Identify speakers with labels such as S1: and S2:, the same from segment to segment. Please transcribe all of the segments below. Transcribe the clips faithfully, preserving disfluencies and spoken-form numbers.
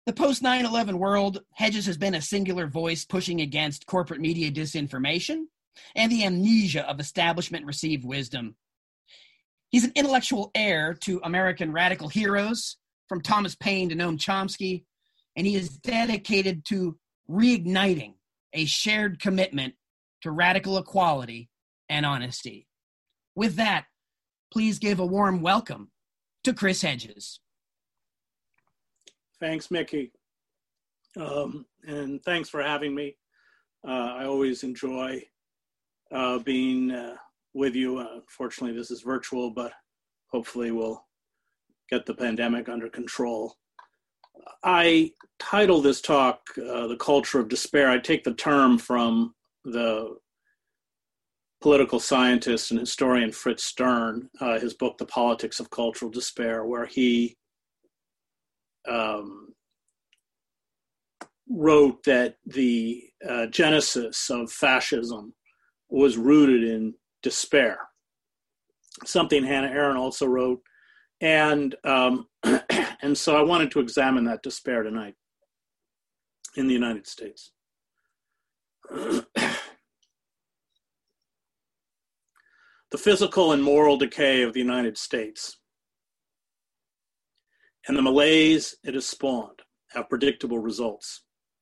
S1: the post nine eleven world, Hedges has been a singular voice pushing against corporate media disinformation and the amnesia of establishment-received wisdom. He's an intellectual heir to American radical heroes, from Thomas Paine to Noam Chomsky, and he is dedicated to reigniting a shared commitment to radical equality and honesty. With that, please give a warm welcome to Chris Hedges.
S2: Thanks, Mickey. Um, and thanks for having me. Uh, I always enjoy uh, being uh, with you. Uh, fortunately, this is virtual, but hopefully we'll get the pandemic under control. I title this talk, uh, The Culture of Despair. I take the term from the political scientist and historian Fritz Stern, uh, his book, The Politics of Cultural Despair, where he um, wrote that the uh, genesis of fascism was rooted in despair. Something Hannah Arendt also wrote. And, um, and so I wanted to examine that despair tonight in the United States. The physical and moral decay of the United States and the malaise it has spawned have predictable results.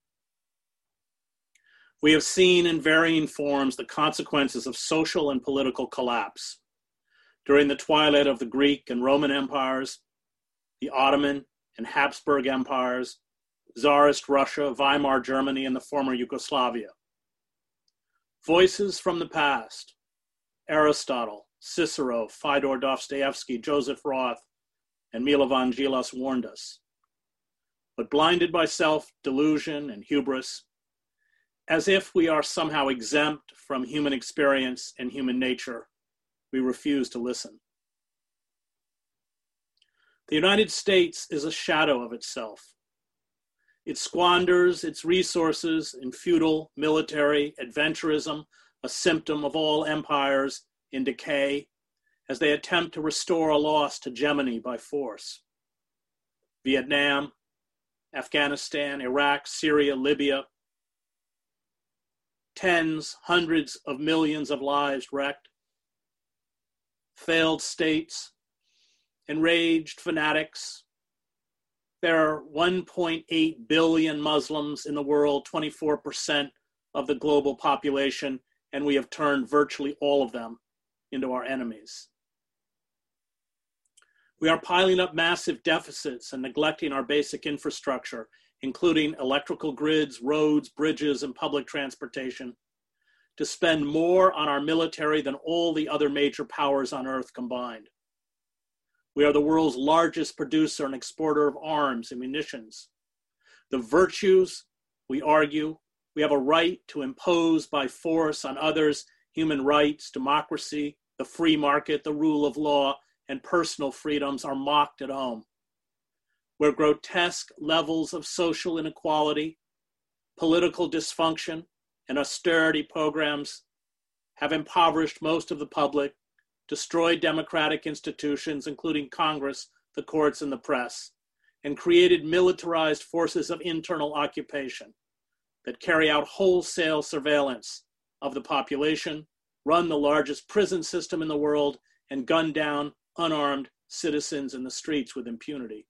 S2: We have seen in varying forms the consequences of social and political collapse during the twilight of the Greek and Roman empires, the Ottoman and Habsburg empires, Tsarist Russia, Weimar Germany, and the former Yugoslavia. Voices from the past, Aristotle, Cicero, Fyodor Dostoevsky, Joseph Roth, and Milovan Djilas warned us. But blinded by self-delusion and hubris, as if we are somehow exempt from human experience and human nature, we refuse to listen. The United States is a shadow of itself. It squanders its resources in feudal, military, adventurism, a symptom of all empires in decay, as they attempt to restore a lost hegemony by force. Vietnam, Afghanistan, Iraq, Syria, Libya, tens, hundreds of millions of lives wrecked, failed states, enraged fanatics. There are one point eight billion Muslims in the world, twenty-four percent of the global population, and we have turned virtually all of them into our enemies. We are piling up massive deficits and neglecting our basic infrastructure, including electrical grids, roads, bridges, and public transportation, to spend more on our military than all the other major powers on earth combined. We are the world's largest producer and exporter of arms and munitions. The virtues, we argue, we have a right to impose by force on others: human rights, democracy, the free market, the rule of law, and personal freedoms are mocked at home, where grotesque levels of social inequality, political dysfunction, and austerity programs have impoverished most of the public, destroyed democratic institutions, including Congress, the courts, and the press, and created militarized forces of internal occupation that carry out wholesale surveillance of the population, run the largest prison system in the world, and gun down unarmed citizens in the streets with impunity.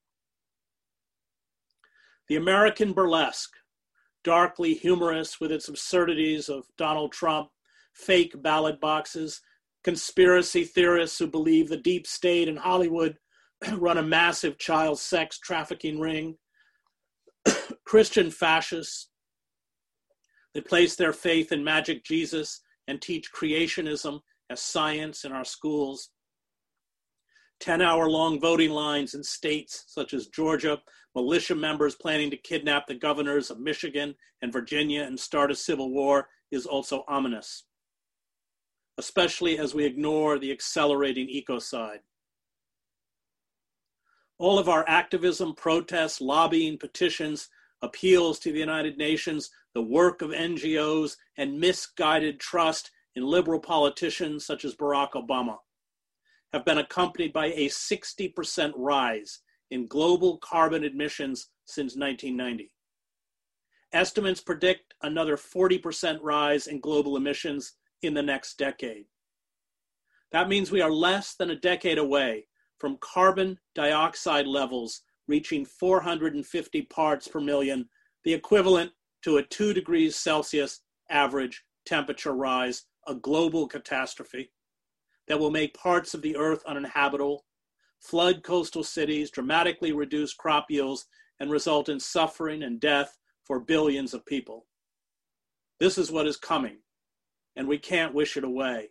S2: The American burlesque, darkly humorous with its absurdities of Donald Trump, fake ballot boxes, conspiracy theorists who believe the deep state in Hollywood run a massive child sex trafficking ring, Christian fascists that place their faith in magic Jesus and teach creationism as science in our schools, ten-hour-long voting lines in states such as Georgia, militia members planning to kidnap the governors of Michigan and Virginia and start a civil war is also ominous, especially as we ignore the accelerating ecocide. All of our activism, protests, lobbying, petitions, appeals to the United Nations, the work of N G Os, and misguided trust in liberal politicians such as Barack Obama have been accompanied by a sixty percent rise in global carbon emissions since nineteen ninety. Estimates predict another forty percent rise in global emissions in the next decade. That means we are less than a decade away from carbon dioxide levels reaching four hundred fifty parts per million, the equivalent to a two degrees Celsius average temperature rise, a global catastrophe that will make parts of the earth uninhabitable, flood coastal cities, dramatically reduce crop yields, and result in suffering and death for billions of people. This is what is coming, and we can't wish it away.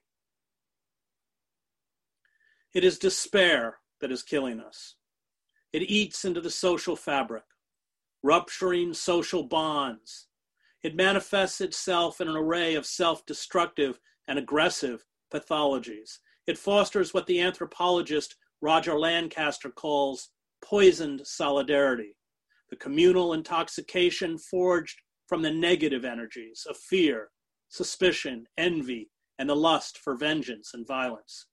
S2: It is despair that is killing us. It eats into the social fabric, rupturing social bonds. It manifests itself in an array of self-destructive and aggressive pathologies. It fosters what the anthropologist Roger Lancaster calls poisoned solidarity, the communal intoxication forged from the negative energies of fear, suspicion, envy, and the lust for vengeance and violence.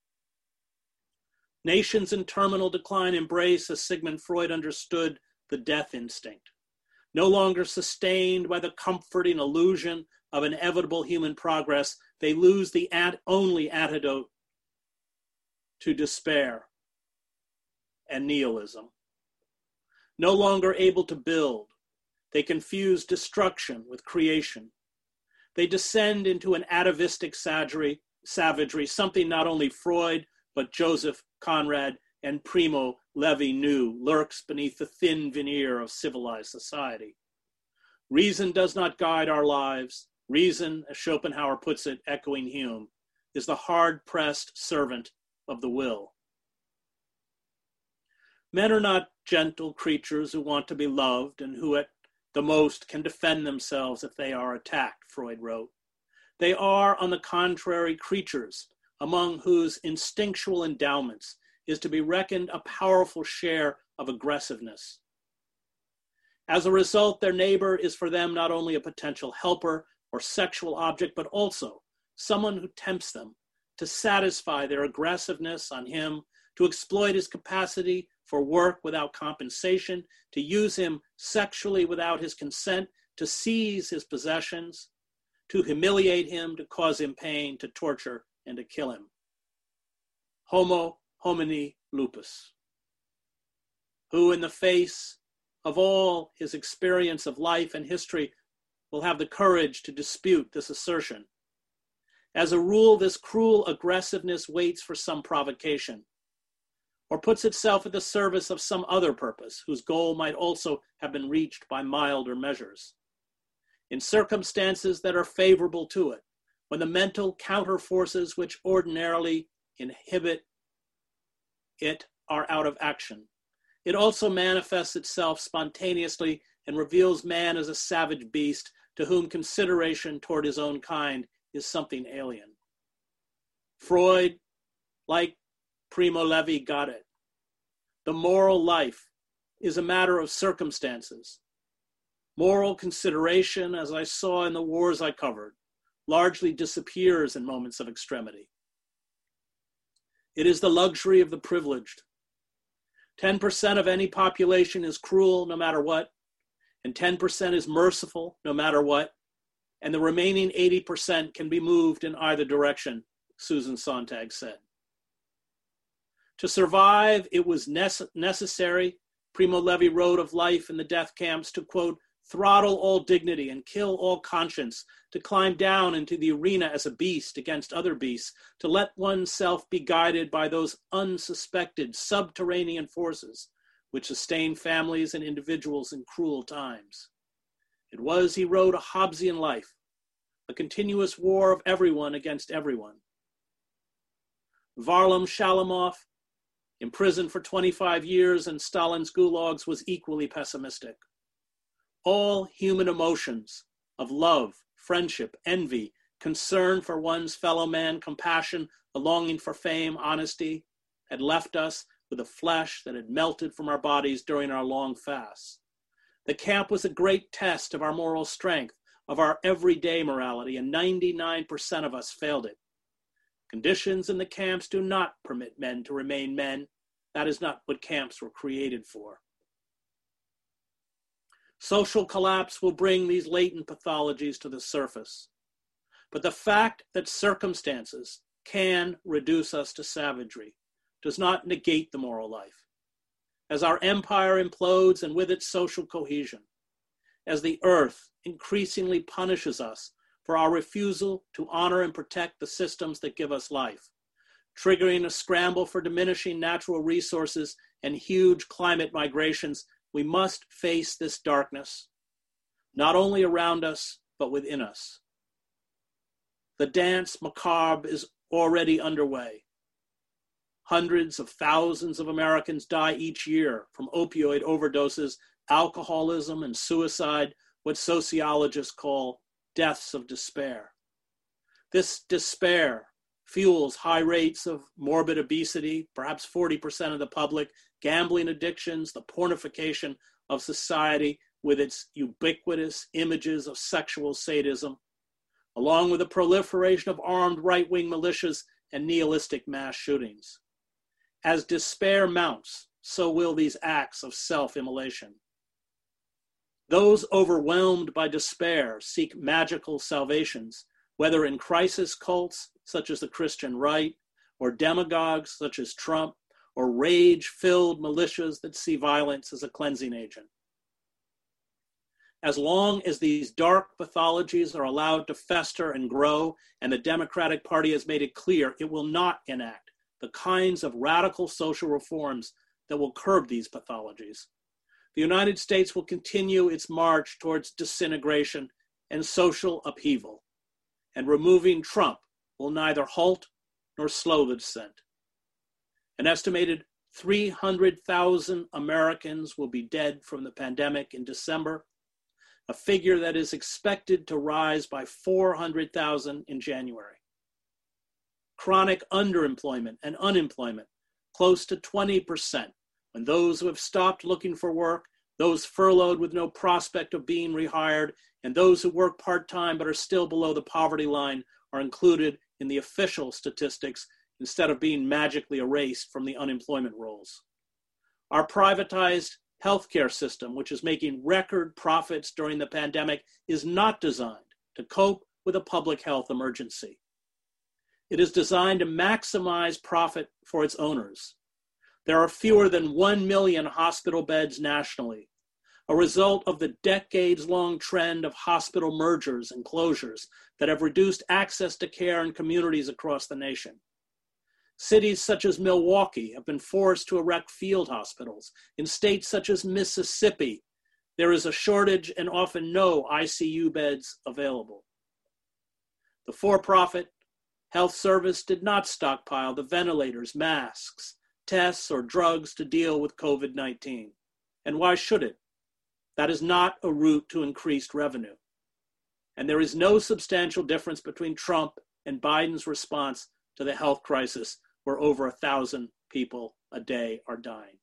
S2: Nations in terminal decline embrace, as Sigmund Freud understood, the death instinct. No longer sustained by the comforting illusion of inevitable human progress, they lose the ad- only antidote to despair and nihilism. No longer able to build, they confuse destruction with creation. They descend into an atavistic savagery, savagery, something not only Freud, but Joseph Conrad and Primo Levi knew lurks beneath the thin veneer of civilized society. Reason does not guide our lives. Reason, as Schopenhauer puts it, echoing Hume, is the hard-pressed servant of the will. Men are not gentle creatures who want to be loved and who at the most can defend themselves if they are attacked, Freud wrote. They are, on the contrary, creatures among whose instinctual endowments is to be reckoned a powerful share of aggressiveness. As a result, their neighbor is for them not only a potential helper or sexual object, but also someone who tempts them to satisfy their aggressiveness on him, to exploit his capacity for work without compensation, to use him sexually without his consent, to seize his possessions, to humiliate him, to cause him pain, to torture, and to kill him. Homo homini lupus, who in the face of all his experience of life and history will have the courage to dispute this assertion. As a rule, this cruel aggressiveness waits for some provocation, or puts itself at the service of some other purpose, whose goal might also have been reached by milder measures. In circumstances that are favorable to it, when the mental counterforces which ordinarily inhibit it are out of action, it also manifests itself spontaneously and reveals man as a savage beast to whom consideration toward his own kind is something alien. Freud, like Primo Levi, got it. The moral life is a matter of circumstances. Moral consideration, as I saw in the wars I covered, largely disappears in moments of extremity. It is the luxury of the privileged. ten percent of any population is cruel no matter what, and ten percent is merciful no matter what, and the remaining eighty percent can be moved in either direction, Susan Sontag said. To survive, it was nece- necessary, Primo Levi wrote of life in the death camps, to, quote, throttle all dignity and kill all conscience, to climb down into the arena as a beast against other beasts, to let oneself be guided by those unsuspected subterranean forces which sustain families and individuals in cruel times. It was, he wrote, a Hobbesian life, a continuous war of everyone against everyone. Varlam Shalamov, imprisoned for twenty-five years in Stalin's gulags, was equally pessimistic. All human emotions of love, friendship, envy, concern for one's fellow man, compassion, a longing for fame, honesty, had left us with a flesh that had melted from our bodies during our long fasts. The camp was a great test of our moral strength, of our everyday morality, and ninety-nine percent of us failed it. Conditions in the camps do not permit men to remain men. That is not what camps were created for. Social collapse will bring these latent pathologies to the surface. But the fact that circumstances can reduce us to savagery does not negate the moral life. As our empire implodes and with its social cohesion, as the earth increasingly punishes us for our refusal to honor and protect the systems that give us life, triggering a scramble for diminishing natural resources and huge climate migrations, we must face this darkness, not only around us, but within us. The dance macabre is already underway. Hundreds of thousands of Americans die each year from opioid overdoses, alcoholism, and suicide, what sociologists call deaths of despair. This despair fuels high rates of morbid obesity, perhaps forty percent of the public, gambling addictions, the pornification of society with its ubiquitous images of sexual sadism, along with the proliferation of armed right-wing militias and nihilistic mass shootings. As despair mounts, so will these acts of self-immolation. Those overwhelmed by despair seek magical salvations, whether in crisis cults such as the Christian right, or demagogues such as Trump, or rage-filled militias that see violence as a cleansing agent. As long as these dark pathologies are allowed to fester and grow, and the Democratic Party has made it clear it will not enact the kinds of radical social reforms that will curb these pathologies, the United States will continue its march towards disintegration and social upheaval, and removing Trump will neither halt nor slow the descent. An estimated three hundred thousand Americans will be dead from the pandemic in December, a figure that is expected to rise by four hundred thousand in January. Chronic underemployment and unemployment, close to twenty percent, when those who have stopped looking for work, those furloughed with no prospect of being rehired, and those who work part-time but are still below the poverty line are included in the official statistics instead of being magically erased from the unemployment rolls. Our privatized healthcare system, which is making record profits during the pandemic, is not designed to cope with a public health emergency. It is designed to maximize profit for its owners. There are fewer than one million hospital beds nationally, a result of the decades-long trend of hospital mergers and closures that have reduced access to care in communities across the nation. Cities such as Milwaukee have been forced to erect field hospitals. In states such as Mississippi, there is a shortage and often no I C U beds available. The for-profit health service did not stockpile the ventilators, masks, tests, or drugs to deal with COVID nineteen. And why should it? That is not a route to increased revenue. And there is no substantial difference between Trump and Biden's response to the health crisis, where over a thousand people a day are dying.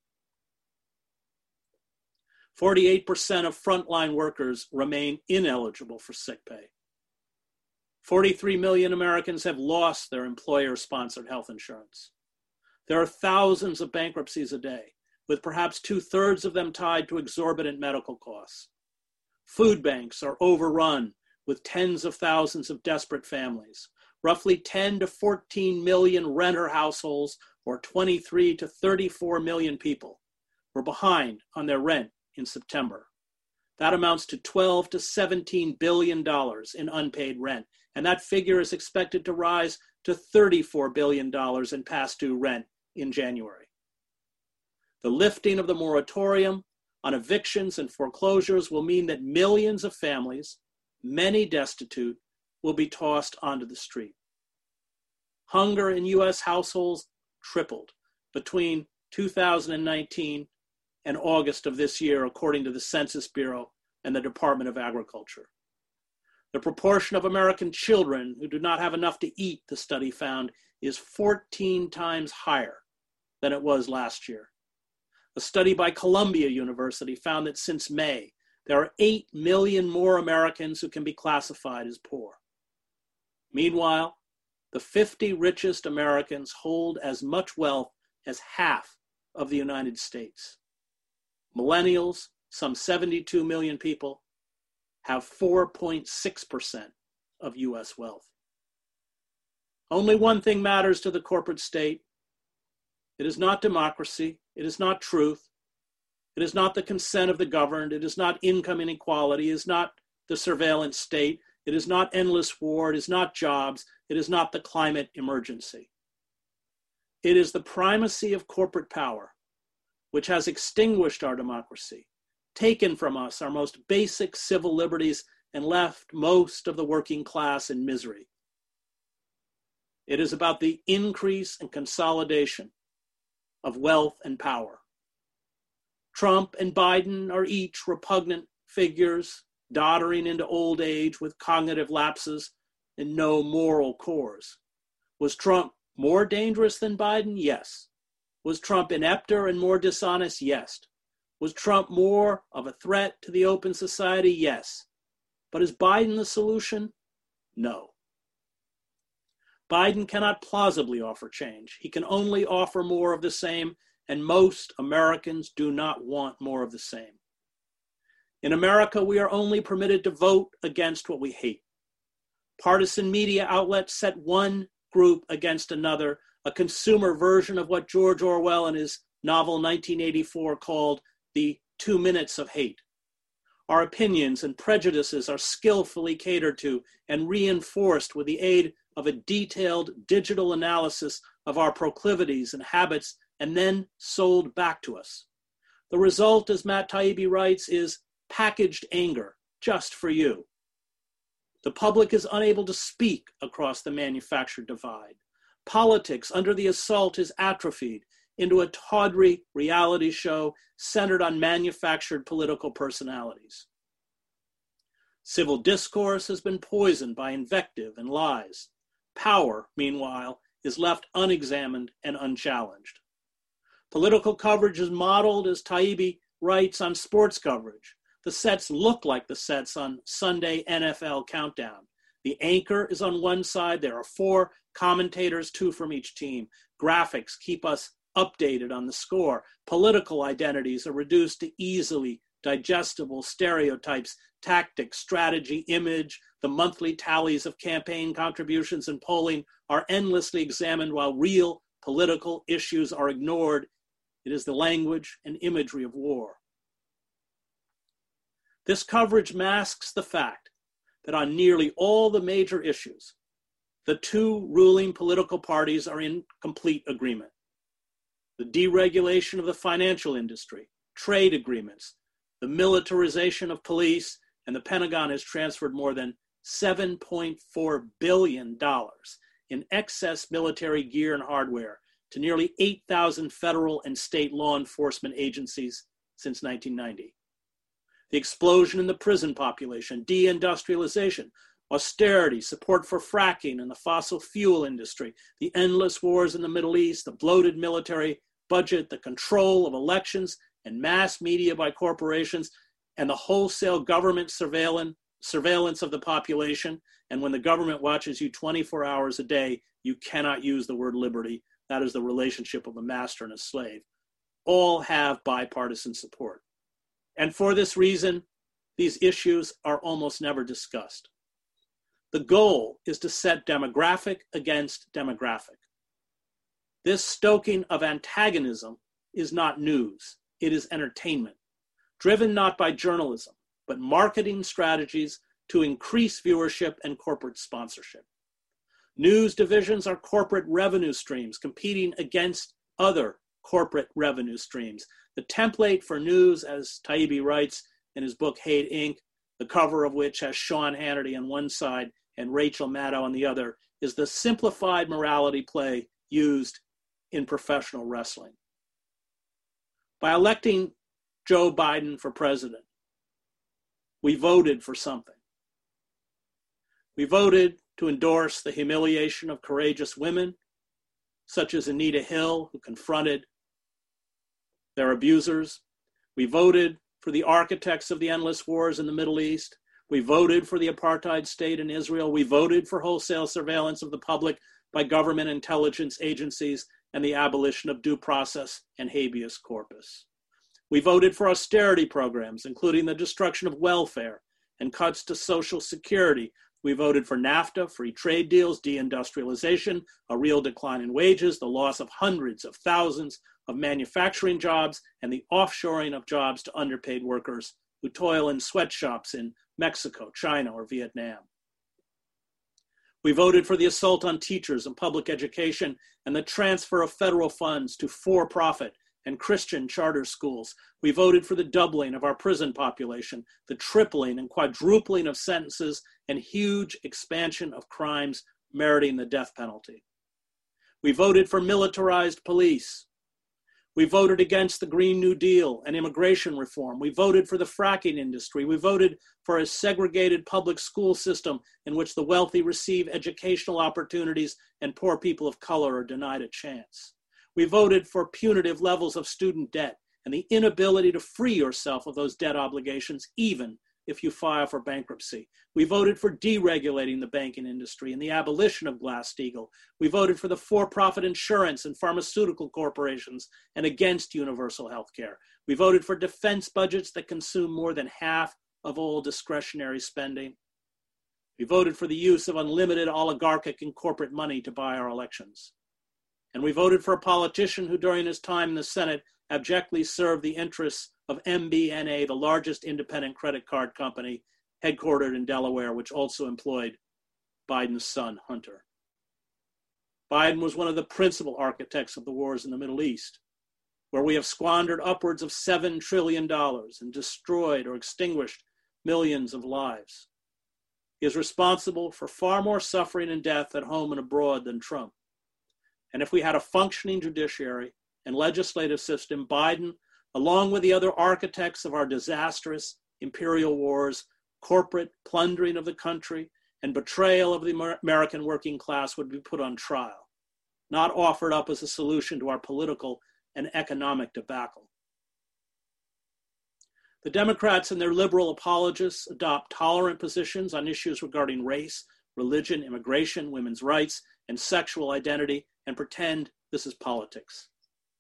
S2: forty-eight percent of frontline workers remain ineligible for sick pay. forty-three million Americans have lost their employer-sponsored health insurance. There are thousands of bankruptcies a day, with perhaps two-thirds of them tied to exorbitant medical costs. Food banks are overrun with tens of thousands of desperate families. Roughly ten to fourteen million renter households, or twenty-three to thirty-four million people, were behind on their rent in September. That amounts to twelve to seventeen billion dollars in unpaid rent, and that figure is expected to rise to thirty-four billion dollars in past due rent in January. The lifting of the moratorium on evictions and foreclosures will mean that millions of families, many destitute, will be tossed onto the street. Hunger in U S households tripled between two thousand nineteen and August of this year, according to the Census Bureau and the Department of Agriculture. The proportion of American children who do not have enough to eat, the study found, is fourteen times higher than it was last year. A study by Columbia University found that since May, there are eight million more Americans who can be classified as poor. Meanwhile, the fifty richest Americans hold as much wealth as half of the United States. Millennials some seventy-two million people, have four point six percent of U S wealth. Only one thing matters to the corporate state. It is not democracy. It is not truth. It is not the consent of the governed. It is not income inequality. It is not the surveillance state. It is not endless war. It is not jobs. It is not the climate emergency. It is the primacy of corporate power, which has extinguished our democracy, taken from us our most basic civil liberties, and left most of the working class in misery. It is about the increase and consolidation of wealth and power. Trump and Biden are each repugnant figures, doddering into old age with cognitive lapses and no moral cores. Was Trump more dangerous than Biden? Yes. Was Trump inepter and more dishonest? Yes. Was Trump more of a threat to the open society? Yes. But is Biden the solution? No. Biden cannot plausibly offer change. He can only offer more of the same, and most Americans do not want more of the same. In America, we are only permitted to vote against what we hate. Partisan media outlets set one group against another, a consumer version of what George Orwell in his novel nineteen eighty-four called the two minutes of hate. Our opinions and prejudices are skillfully catered to and reinforced with the aid of a detailed digital analysis of our proclivities and habits, and then sold back to us. The result, as Matt Taibbi writes, is packaged anger just for you. The public is unable to speak across the manufactured divide. Politics, under the assault, is atrophied into a tawdry reality show centered on manufactured political personalities. Civil discourse has been poisoned by invective and lies. Power, meanwhile, is left unexamined and unchallenged. Political coverage is modeled, as Taibbi writes, on sports coverage. The sets look like the sets on Sunday N F L Countdown. The anchor is on one side. There are four commentators, two from each team. Graphics keep us updated on the score. Political identities are reduced to easily digestible stereotypes, tactics, strategy, image. The monthly tallies of campaign contributions and polling are endlessly examined while real political issues are ignored. It is the language and imagery of war. This coverage masks the fact that on nearly all the major issues, the two ruling political parties are in complete agreement. The deregulation of the financial industry, trade agreements, the militarization of police, and the Pentagon has transferred more than seven point four billion dollars in excess military gear and hardware to nearly eight thousand federal and state law enforcement agencies since nineteen ninety. The explosion in the prison population, deindustrialization, austerity, support for fracking and the fossil fuel industry, the endless wars in the Middle East, the bloated military budget, the control of elections and mass media by corporations, and the wholesale government surveillance, surveillance of the population. And when the government watches you twenty-four hours a day, you cannot use the word liberty. That is the relationship of a master and a slave. All have bipartisan support. And for this reason, these issues are almost never discussed. The goal is to set demographic against demographic. This stoking of antagonism is not news. It is entertainment, driven not by journalism, but marketing strategies to increase viewership and corporate sponsorship. News divisions are corporate revenue streams competing against other corporate revenue streams. The template for news, as Taibbi writes in his book Hate Incorporated, the cover of which has Sean Hannity on one side and Rachel Maddow on the other, is the simplified morality play used in professional wrestling. By electing Joe Biden for president, we voted for something. We voted to endorse the humiliation of courageous women, such as Anita Hill, who confronted their abusers. We voted for the architects of the endless wars in the Middle East. We voted for the apartheid state in Israel. We voted for wholesale surveillance of the public by government intelligence agencies and the abolition of due process and habeas corpus. We voted for austerity programs, including the destruction of welfare and cuts to Social Security. We voted for NAFTA, free trade deals, deindustrialization, a real decline in wages, the loss of hundreds of thousands of manufacturing jobs, and the offshoring of jobs to underpaid workers who toil in sweatshops in Mexico, China, or Vietnam. We voted for the assault on teachers and public education and the transfer of federal funds to for-profit and Christian charter schools. We voted for the doubling of our prison population, the tripling and quadrupling of sentences, and huge expansion of crimes meriting the death penalty. We voted for militarized police. We voted against the Green New Deal and immigration reform. We voted for the fracking industry. We voted for a segregated public school system in which the wealthy receive educational opportunities and poor people of color are denied a chance. We voted for punitive levels of student debt and the inability to free yourself of those debt obligations, even if you file for bankruptcy. We voted for deregulating the banking industry and the abolition of Glass-Steagall. We voted for the for-profit insurance and pharmaceutical corporations and against universal health care. We voted for defense budgets that consume more than half of all discretionary spending. We voted for the use of unlimited oligarchic and corporate money to buy our elections. And we voted for a politician who during his time in the Senate abjectly served the interests of M B N A, the largest independent credit card company headquartered in Delaware, which also employed Biden's son, Hunter. Biden was one of the principal architects of the wars in the Middle East, where we have squandered upwards of seven trillion dollars and destroyed or extinguished millions of lives. He is responsible for far more suffering and death at home and abroad than Trump. And if we had a functioning judiciary and legislative system, Biden, along with the other architects of our disastrous imperial wars, corporate plundering of the country, and betrayal of the American working class, would be put on trial, not offered up as a solution to our political and economic debacle. The Democrats and their liberal apologists adopt tolerant positions on issues regarding race, religion, immigration, women's rights, and sexual identity, and pretend this is politics.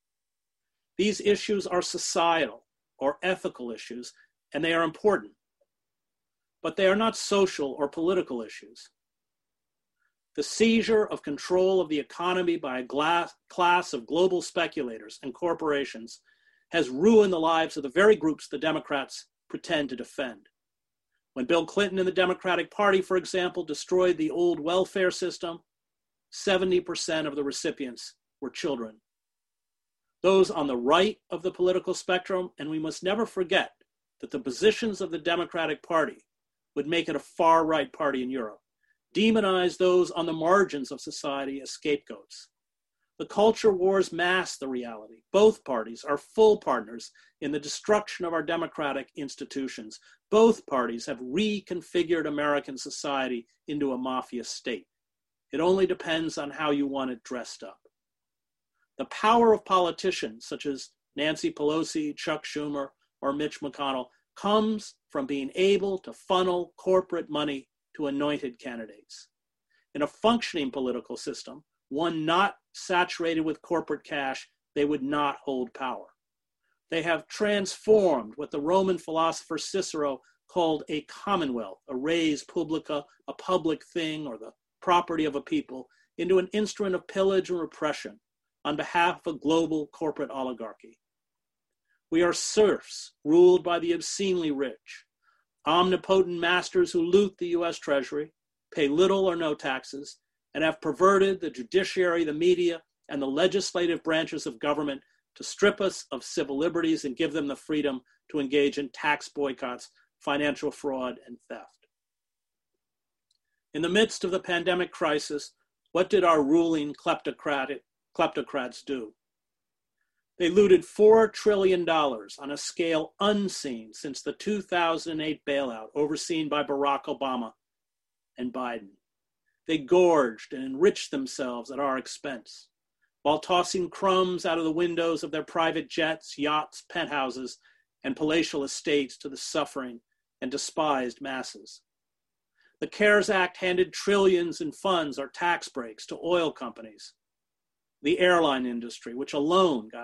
S2: These issues are societal or ethical issues, and they are important, but they are not social or political issues. The seizure of control of the economy by a glass, class of global speculators and corporations has ruined the lives of the very groups the Democrats pretend to defend. When Bill Clinton and the Democratic Party, for example, destroyed the old welfare system, seventy percent of the recipients were children. Those on the right of the political spectrum, and we must never forget that the positions of the Democratic Party would make it a far-right party in Europe, demonize those on the margins of society as scapegoats. The culture wars mask the reality. Both parties are full partners in the destruction of our democratic institutions. Both parties have reconfigured American society into a mafia state. It only depends on how you want it dressed up. The power of politicians such as Nancy Pelosi, Chuck Schumer, or Mitch McConnell comes from being able to funnel corporate money to anointed candidates. In a functioning political system, one not saturated with corporate cash, they would not hold power. They have transformed what the Roman philosopher Cicero called a commonwealth, a res publica, a public thing or the property of a people, into an instrument of pillage and repression on behalf of a global corporate oligarchy. We are serfs ruled by the obscenely rich, omnipotent masters who loot the U S Treasury, pay little or no taxes, and have perverted the judiciary, the media, and the legislative branches of government to strip us of civil liberties and give them the freedom to engage in tax boycotts, financial fraud, and theft. In the midst of the pandemic crisis, what did our ruling kleptocratic, kleptocrats do? They looted four trillion dollars on a scale unseen since the two thousand eight bailout overseen by Barack Obama and Biden. They gorged and enriched themselves at our expense, while tossing crumbs out of the windows of their private jets, yachts, penthouses, and palatial estates to the suffering and despised masses. The CARES Act handed trillions in funds or tax breaks to oil companies. The airline industry, which alone got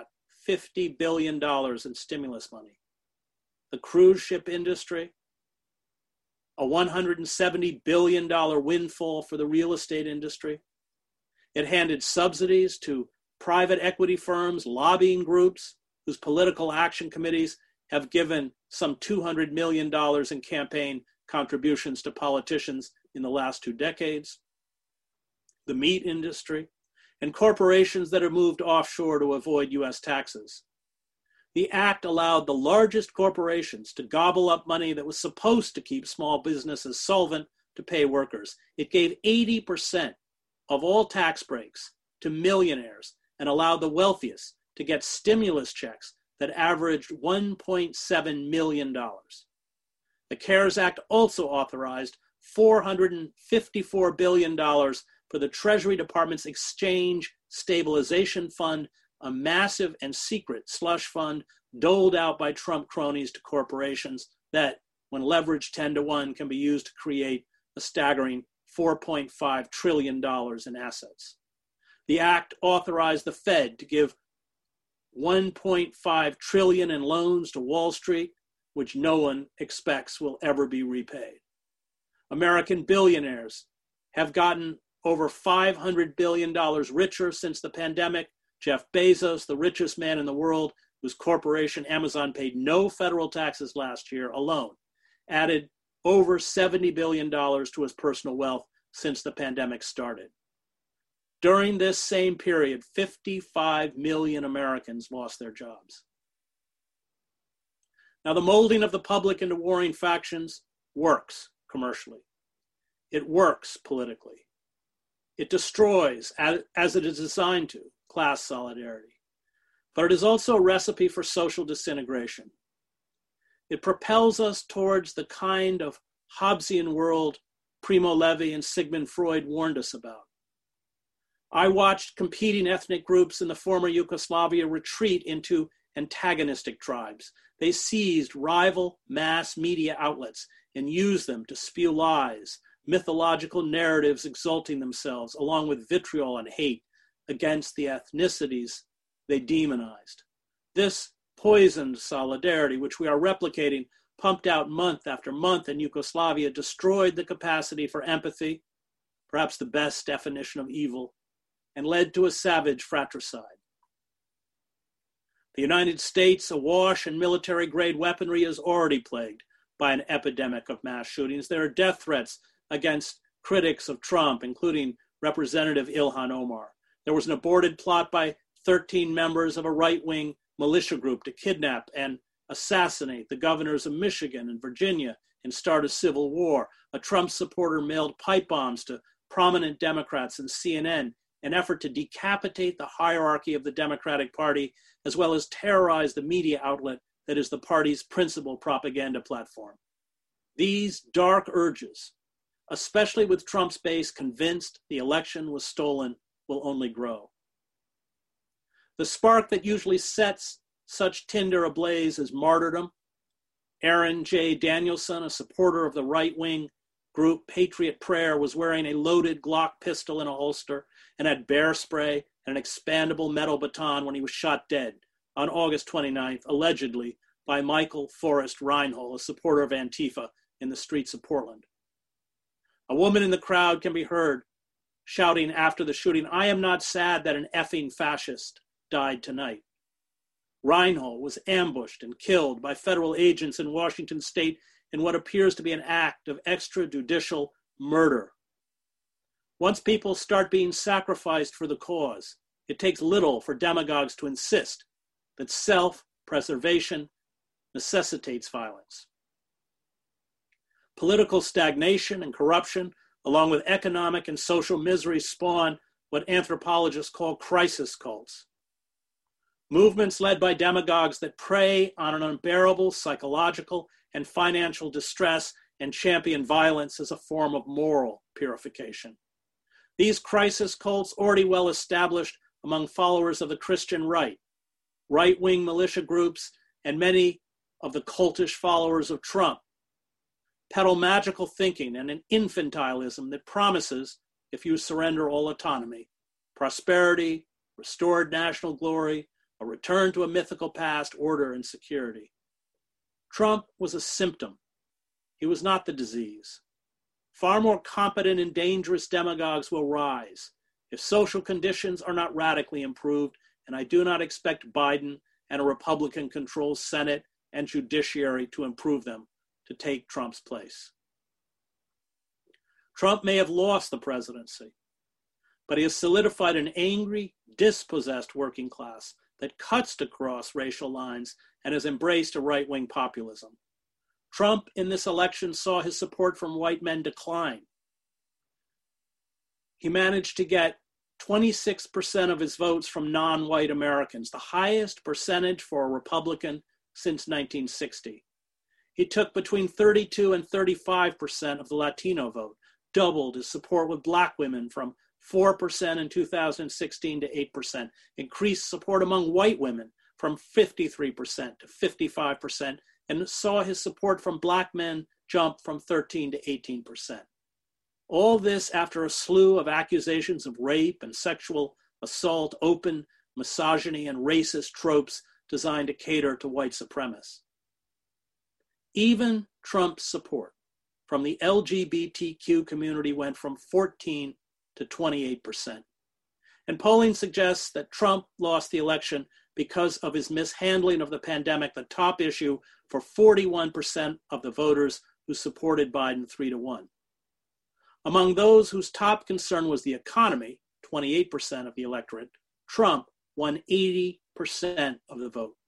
S2: fifty billion dollars in stimulus money. The cruise ship industry, a one hundred seventy billion dollars windfall for the real estate industry. It handed subsidies to private equity firms, lobbying groups, whose political action committees have given some two hundred million dollars in campaign contributions to politicians in the last two decades. The meat industry, and corporations that have moved offshore to avoid U S taxes. The act allowed the largest corporations to gobble up money that was supposed to keep small businesses solvent to pay workers. It gave eighty percent of all tax breaks to millionaires and allowed the wealthiest to get stimulus checks that averaged one point seven million dollars. The CARES Act also authorized four hundred fifty-four billion dollars for the Treasury Department's Exchange Stabilization Fund, a massive and secret slush fund doled out by Trump cronies to corporations that, when leveraged ten to one, can be used to create a staggering four point five trillion dollars in assets. The act authorized the Fed to give one point five trillion dollars in loans to Wall Street, which no one expects will ever be repaid. American billionaires have gotten over five hundred billion dollars richer since the pandemic. Jeff Bezos, the richest man in the world, whose corporation Amazon paid no federal taxes last year alone, added over seventy billion dollars to his personal wealth since the pandemic started. During this same period, fifty-five million Americans lost their jobs. Now, the molding of the public into warring factions works commercially. It works politically. It destroys, as it is designed to, class solidarity. But it is also a recipe for social disintegration. It propels us towards the kind of Hobbesian world Primo Levi and Sigmund Freud warned us about. I watched competing ethnic groups in the former Yugoslavia retreat into antagonistic tribes. They seized rival mass media outlets and used them to spew lies, mythological narratives exalting themselves, along with vitriol and hate against the ethnicities they demonized. This poisoned solidarity, which we are replicating, pumped out month after month in Yugoslavia, destroyed the capacity for empathy, perhaps the best definition of evil, and led to a savage fratricide. The United States, awash in military-grade weaponry, is already plagued by an epidemic of mass shootings. There are death threats against critics of Trump, including Representative Ilhan Omar. There was an aborted plot by thirteen members of a right-wing militia group to kidnap and assassinate the governors of Michigan and Virginia and start a civil war. A Trump supporter mailed pipe bombs to prominent Democrats and C N N, an effort to decapitate the hierarchy of the Democratic Party, as well as terrorize the media outlet that is the party's principal propaganda platform. These dark urges, especially with Trump's base convinced the election was stolen, will only grow. The spark that usually sets such tinder ablaze is martyrdom. Aaron J. Danielson, a supporter of the right-wing group Patriot Prayer, was wearing a loaded Glock pistol in a holster and had bear spray and an expandable metal baton when he was shot dead on August twenty-ninth, allegedly by Michael Forrest Reinhold, a supporter of Antifa, in the streets of Portland. A woman in the crowd can be heard shouting after the shooting, "I am not sad that an effing fascist died tonight." Reinhold was ambushed and killed by federal agents in Washington state in what appears to be an act of extrajudicial murder. Once people start being sacrificed for the cause, it takes little for demagogues to insist that self-preservation necessitates violence. Political stagnation and corruption, along with economic and social misery, spawn what anthropologists call crisis cults. Movements led by demagogues that prey on an unbearable psychological and financial distress and champion violence as a form of moral purification. These crisis cults, already well established among followers of the Christian right, right-wing militia groups, and many of the cultish followers of Trump, peddle magical thinking and an infantilism that promises, if you surrender all autonomy, prosperity, restored national glory, a return to a mythical past, order, and security. Trump was a symptom. He was not the disease. Far more competent and dangerous demagogues will rise if social conditions are not radically improved, and I do not expect Biden and a Republican-controlled Senate and judiciary to improve them to take Trump's place. Trump may have lost the presidency, but he has solidified an angry, dispossessed working class that cuts across racial lines and has embraced a right-wing populism. Trump in this election saw his support from white men decline. He managed to get twenty-six percent of his votes from non-white Americans, the highest percentage for a Republican since nineteen sixty. He took between thirty-two and thirty-five percent of the Latino vote, doubled his support with Black women from four percent in two thousand sixteen to eight percent, increased support among white women from fifty-three percent to fifty-five percent, and saw his support from Black men jump from thirteen to eighteen percent. All this after a slew of accusations of rape and sexual assault, open misogyny, and racist tropes designed to cater to white supremacists. Even Trump's support from the L G B T Q community went from fourteen to twenty-eight percent. And polling suggests that Trump lost the election because of his mishandling of the pandemic, the top issue for forty-one percent of the voters who supported Biden three to one. Among those whose top concern was the economy, twenty-eight percent of the electorate, Trump won eighty percent of the vote.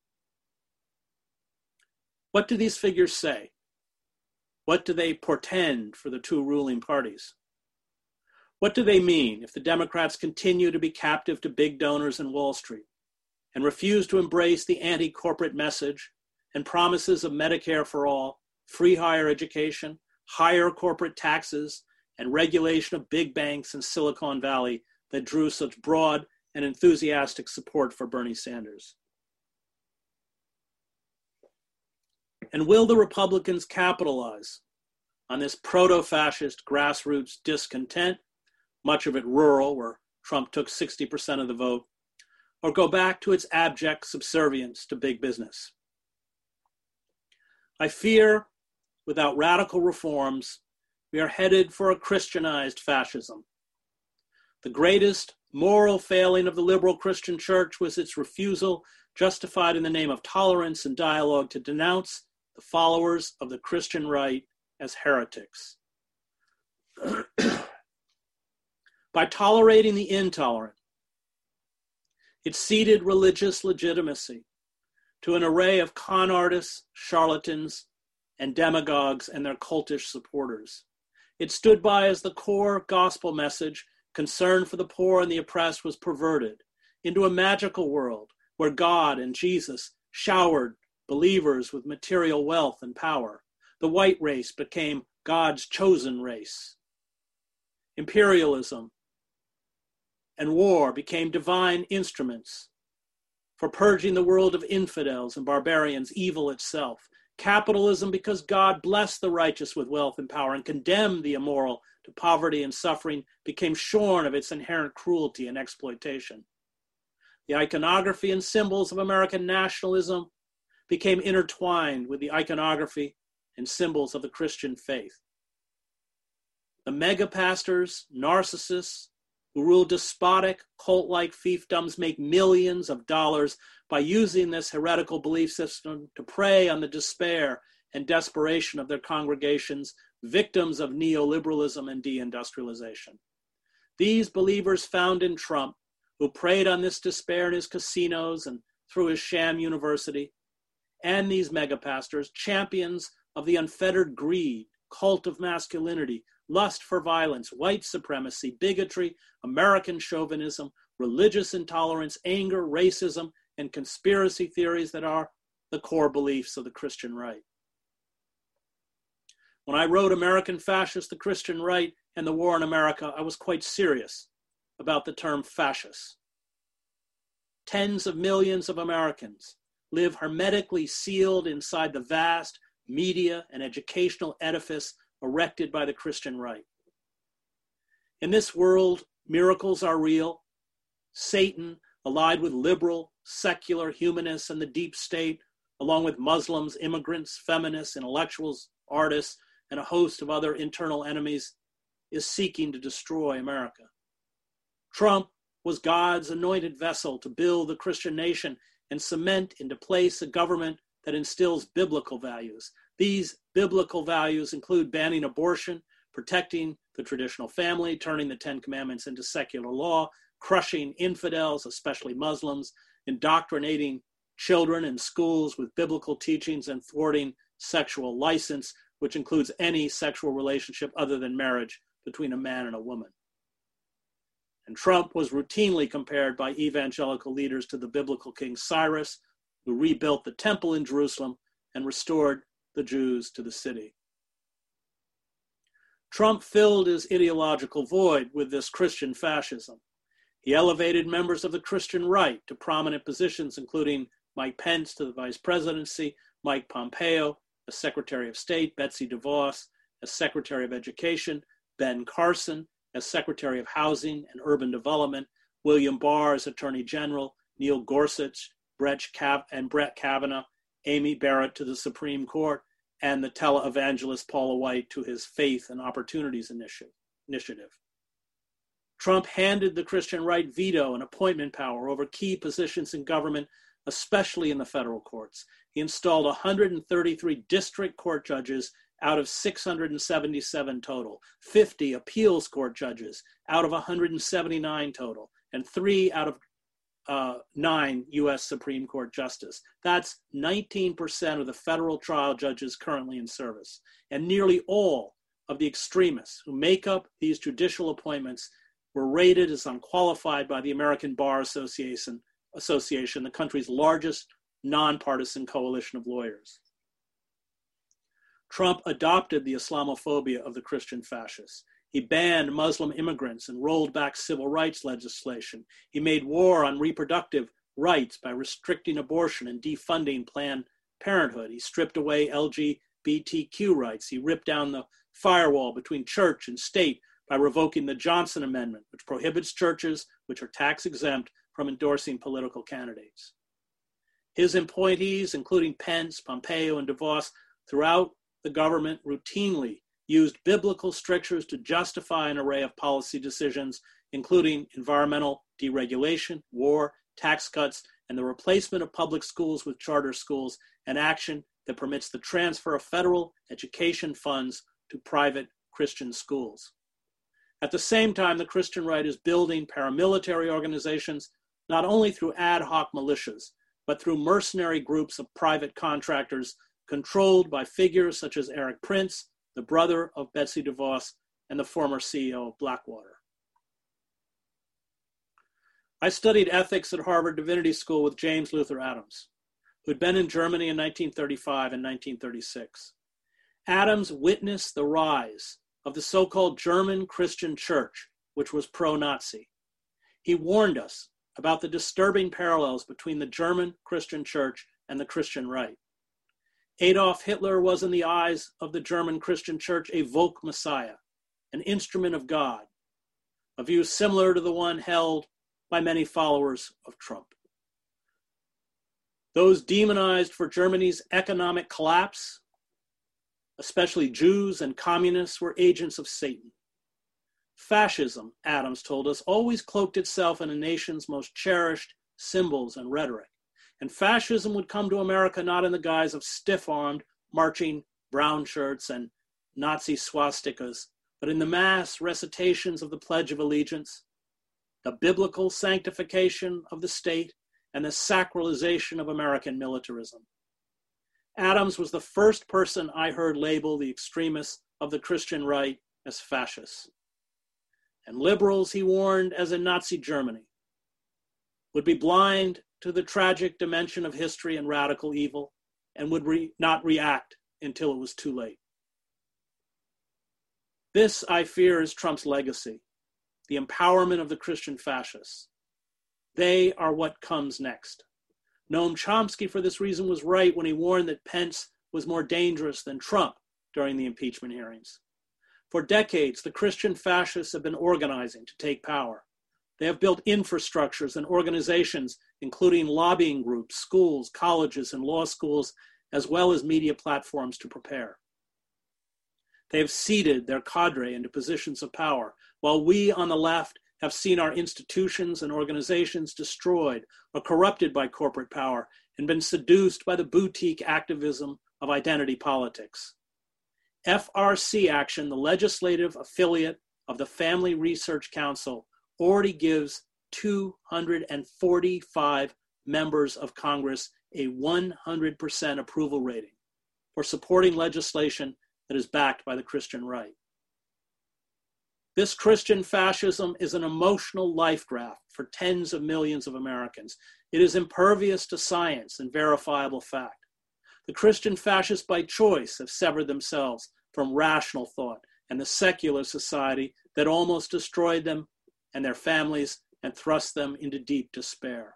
S2: What do these figures say? What do they portend for the two ruling parties? What do they mean if the Democrats continue to be captive to big donors in Wall Street and refuse to embrace the anti-corporate message and promises of Medicare for all, free higher education, higher corporate taxes, and regulation of big banks in Silicon Valley that drew such broad and enthusiastic support for Bernie Sanders? And will the Republicans capitalize on this proto-fascist grassroots discontent, much of it rural, where Trump took sixty percent of the vote, or go back to its abject subservience to big business? I fear, without radical reforms, we are headed for a Christianized fascism. The greatest moral failing of the liberal Christian church was its refusal, justified in the name of tolerance and dialogue, to denounce the followers of the Christian right as heretics. By tolerating the intolerant, it ceded religious legitimacy to an array of con artists, charlatans, and demagogues and their cultish supporters. It stood by as the core gospel message, concern for the poor and the oppressed, was perverted into a magical world where God and Jesus showered believers with material wealth and power. The white race became God's chosen race. Imperialism and war became divine instruments for purging the world of infidels and barbarians, evil itself. Capitalism, because God blessed the righteous with wealth and power and condemned the immoral to poverty and suffering, became shorn of its inherent cruelty and exploitation. The iconography and symbols of American nationalism became intertwined with the iconography and symbols of the Christian faith. The mega-pastors, narcissists, who rule despotic, cult-like fiefdoms, make millions of dollars by using this heretical belief system to prey on the despair and desperation of their congregations, victims of neoliberalism and deindustrialization. These believers found in Trump, who preyed on this despair in his casinos and through his sham university, and these megapastors, champions of the unfettered greed, cult of masculinity, lust for violence, white supremacy, bigotry, American chauvinism, religious intolerance, anger, racism, and conspiracy theories that are the core beliefs of the Christian right. When I wrote American Fascist, the Christian Right, and the War in America, I was quite serious about the term fascist. Tens of millions of Americans live hermetically sealed inside the vast media and educational edifice erected by the Christian right. In this world, miracles are real. Satan, allied with liberal, secular, humanists, and the deep state, along with Muslims, immigrants, feminists, intellectuals, artists, and a host of other internal enemies, is seeking to destroy America. Trump was God's anointed vessel to build the Christian nation and cement into place a government that instills biblical values. These biblical values include banning abortion, protecting the traditional family, turning the Ten Commandments into secular law, crushing infidels, especially Muslims, indoctrinating children in schools with biblical teachings, and thwarting sexual license, which includes any sexual relationship other than marriage between a man and a woman. And Trump was routinely compared by evangelical leaders to the biblical King Cyrus, who rebuilt the temple in Jerusalem and restored the Jews to the city. Trump filled his ideological void with this Christian fascism. He elevated members of the Christian right to prominent positions, including Mike Pence to the vice presidency, Mike Pompeo as Secretary of State, Betsy DeVos as Secretary of Education, Ben Carson as Secretary of Housing and Urban Development, William Barr as Attorney General, Neil Gorsuch, Brett Kav- and Brett Kavanaugh, Amy Barrett to the Supreme Court, and the televangelist Paula White to his Faith and Opportunities Initiative. Trump handed the Christian right veto and appointment power over key positions in government, especially in the federal courts. He installed one hundred thirty-three district court judges out of six hundred seventy-seven total, fifty appeals court judges out of one hundred seventy-nine total, and three out of uh, nine U S Supreme Court justices. That's nineteen percent of the federal trial judges currently in service. And nearly all of the extremists who make up these judicial appointments were rated as unqualified by the American Bar Association, Association, the country's largest nonpartisan coalition of lawyers. Trump adopted the Islamophobia of the Christian fascists. He banned Muslim immigrants and rolled back civil rights legislation. He made war on reproductive rights by restricting abortion and defunding Planned Parenthood. He stripped away L G B T Q rights. He ripped down the firewall between church and state by revoking the Johnson Amendment, which prohibits churches, which are tax exempt, from endorsing political candidates. His appointees, including Pence, Pompeo, and DeVos, throughout the government routinely used biblical strictures to justify an array of policy decisions, including environmental deregulation, war, tax cuts, and the replacement of public schools with charter schools, an action that permits the transfer of federal education funds to private Christian schools. At the same time, the Christian right is building paramilitary organizations, not only through ad hoc militias, but through mercenary groups of private contractors controlled by figures such as Eric Prince, the brother of Betsy DeVos, and the former C E O of Blackwater. I studied ethics at Harvard Divinity School with James Luther Adams, who had been in Germany in nineteen thirty-five and nineteen thirty-six. Adams witnessed the rise of the so-called German Christian Church, which was pro-Nazi. He warned us about the disturbing parallels between the German Christian Church and the Christian right. Adolf Hitler was, in the eyes of the German Christian Church, a Volk Messiah, an instrument of God, a view similar to the one held by many followers of Trump. Those demonized for Germany's economic collapse, especially Jews and communists, were agents of Satan. Fascism, Adams told us, always cloaked itself in a nation's most cherished symbols and rhetoric. And fascism would come to America not in the guise of stiff-armed, marching brown shirts and Nazi swastikas, but in the mass recitations of the Pledge of Allegiance, the biblical sanctification of the state, and the sacralization of American militarism. Adams was the first person I heard label the extremists of the Christian right as fascists. And liberals, he warned, as in Nazi Germany, would be blind to the tragic dimension of history and radical evil, and would re- not react until it was too late. This, I fear, is Trump's legacy, the empowerment of the Christian fascists. They are what comes next. Noam Chomsky, for this reason, was right when he warned that Pence was more dangerous than Trump during the impeachment hearings. For decades, the Christian fascists have been organizing to take power. They have built infrastructures and organizations, including lobbying groups, schools, colleges, and law schools, as well as media platforms to prepare. They have seeded their cadre into positions of power, while we on the left have seen our institutions and organizations destroyed or corrupted by corporate power and been seduced by the boutique activism of identity politics. F R C Action, the legislative affiliate of the Family Research Council, already gives two hundred forty-five members of Congress a one hundred percent approval rating for supporting legislation that is backed by the Christian right. This Christian fascism is an emotional life draft for tens of millions of Americans. It is impervious to science and verifiable fact. The Christian fascists by choice have severed themselves from rational thought and the secular society that almost destroyed them and their families and thrust them into deep despair.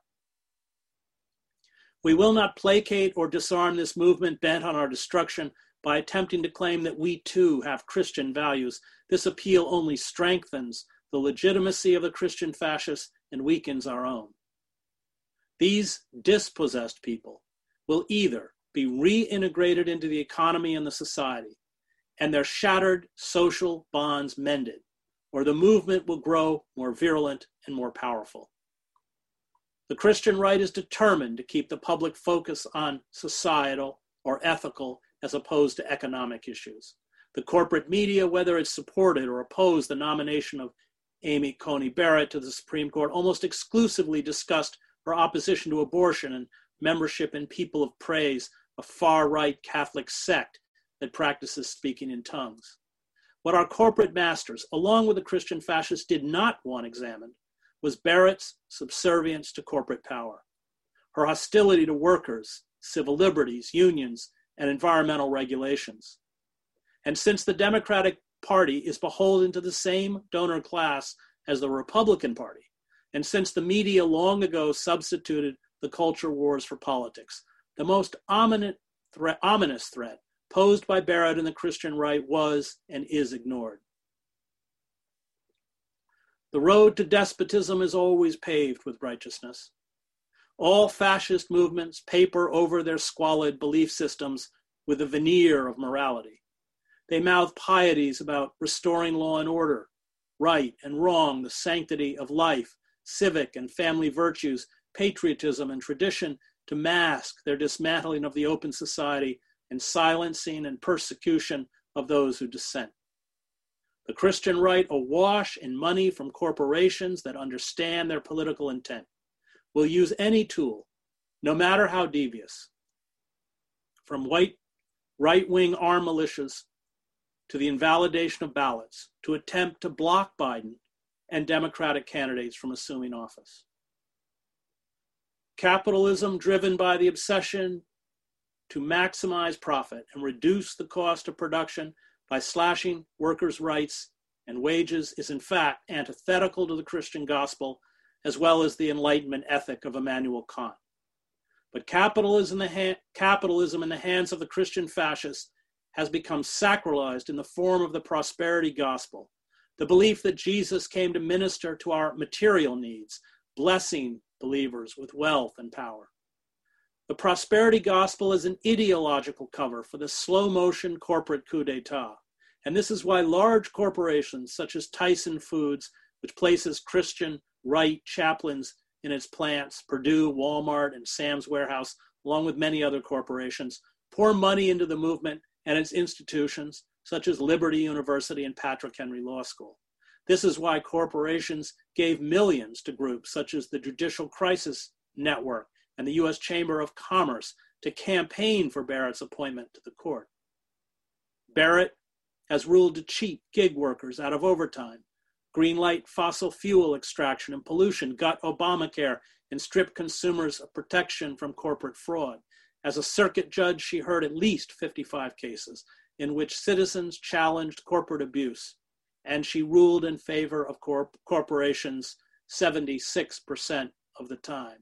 S2: We will not placate or disarm this movement bent on our destruction by attempting to claim that we too have Christian values. This appeal only strengthens the legitimacy of the Christian fascists and weakens our own. These dispossessed people will either be reintegrated into the economy and the society, and their shattered social bonds mended, or the movement will grow more virulent and more powerful. The Christian right is determined to keep the public focus on societal or ethical as opposed to economic issues. The corporate media, whether it supported or opposed the nomination of Amy Coney Barrett to the Supreme Court, almost exclusively discussed her opposition to abortion and membership in People of Praise, a far-right Catholic sect that practices speaking in tongues. What our corporate masters, along with the Christian fascists, did not want examined was Barrett's subservience to corporate power, her hostility to workers, civil liberties, unions, and environmental regulations. And since the Democratic Party is beholden to the same donor class as the Republican Party, and since the media long ago substituted the culture wars for politics, the most ominous threat, ominous threat posed by Barrett and the Christian right was and is ignored. The road to despotism is always paved with righteousness. All fascist movements paper over their squalid belief systems with a veneer of morality. They mouth pieties about restoring law and order, right and wrong, the sanctity of life, civic and family virtues, patriotism and tradition, to mask their dismantling of the open society and silencing and persecution of those who dissent. The Christian right, awash in money from corporations that understand their political intent, will use any tool, no matter how devious, from white right-wing armed militias to the invalidation of ballots, to attempt to block Biden and Democratic candidates from assuming office. Capitalism, driven by the obsession to maximize profit and reduce the cost of production by slashing workers' rights and wages, is in fact antithetical to the Christian gospel as well as the Enlightenment ethic of Immanuel Kant. But capitalism in the, ha- capitalism in the hands of the Christian fascists has become sacralized in the form of the prosperity gospel, the belief that Jesus came to minister to our material needs, blessing believers with wealth and power. The prosperity gospel is an ideological cover for the slow-motion corporate coup d'etat. And this is why large corporations such as Tyson Foods, which places Christian right chaplains in its plants, Purdue, Walmart, and Sam's Warehouse, along with many other corporations, pour money into the movement and its institutions, such as Liberty University and Patrick Henry Law School. This is why corporations gave millions to groups such as the Judicial Crisis Network and the U S Chamber of Commerce to campaign for Barrett's appointment to the court. Barrett has ruled to cheat gig workers out of overtime, greenlight fossil fuel extraction and pollution, gut Obamacare, and strip consumers of protection from corporate fraud. As a circuit judge, she heard at least fifty-five cases in which citizens challenged corporate abuse, and she ruled in favor of corp- corporations seventy-six percent of the time.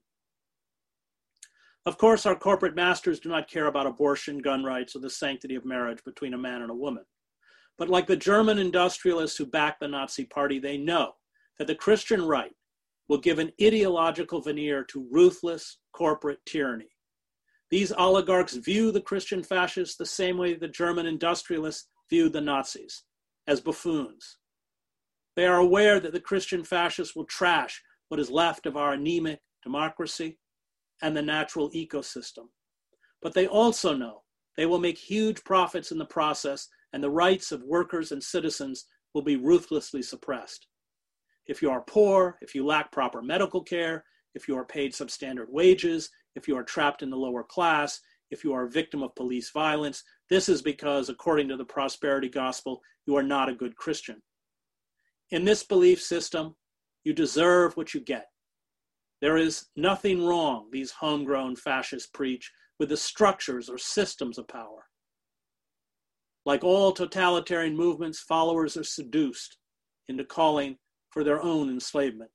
S2: Of course, our corporate masters do not care about abortion, gun rights, or the sanctity of marriage between a man and a woman. But like the German industrialists who backed the Nazi Party, they know that the Christian right will give an ideological veneer to ruthless corporate tyranny. These oligarchs view the Christian fascists the same way the German industrialists viewed the Nazis, as buffoons. They are aware that the Christian fascists will trash what is left of our anemic democracy and the natural ecosystem. But they also know they will make huge profits in the process, and the rights of workers and citizens will be ruthlessly suppressed. If you are poor, if you lack proper medical care, if you are paid substandard wages, if you are trapped in the lower class, if you are a victim of police violence, this is because, according to the prosperity gospel, you are not a good Christian. In this belief system, you deserve what you get. There is nothing wrong, these homegrown fascists preach, with the structures or systems of power. Like all totalitarian movements, followers are seduced into calling for their own enslavement.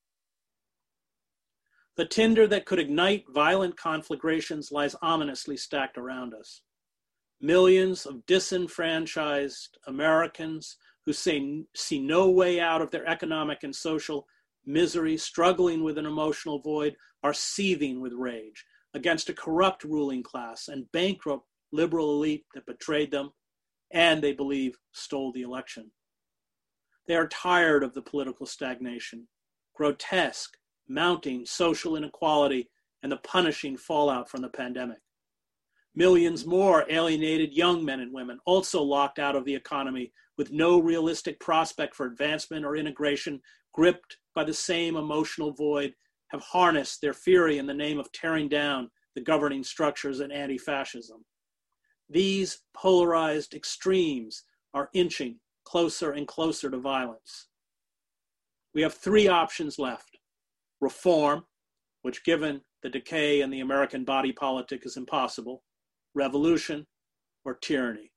S2: The tinder that could ignite violent conflagrations lies ominously stacked around us. Millions of disenfranchised Americans who say, see no way out of their economic and social misery, struggling with an emotional void, are seething with rage against a corrupt ruling class and bankrupt liberal elite that betrayed them and, they believe, stole the election. They are tired of the political stagnation, grotesque, mounting social inequality, and the punishing fallout from the pandemic. Millions more alienated young men and women, also locked out of the economy with no realistic prospect for advancement or integration, gripped by the same emotional void, have harnessed their fury in the name of tearing down the governing structures and anti-fascism. These polarized extremes are inching closer and closer to violence. We have three options left: reform, which given the decay in the American body politic is impossible; revolution; or tyranny.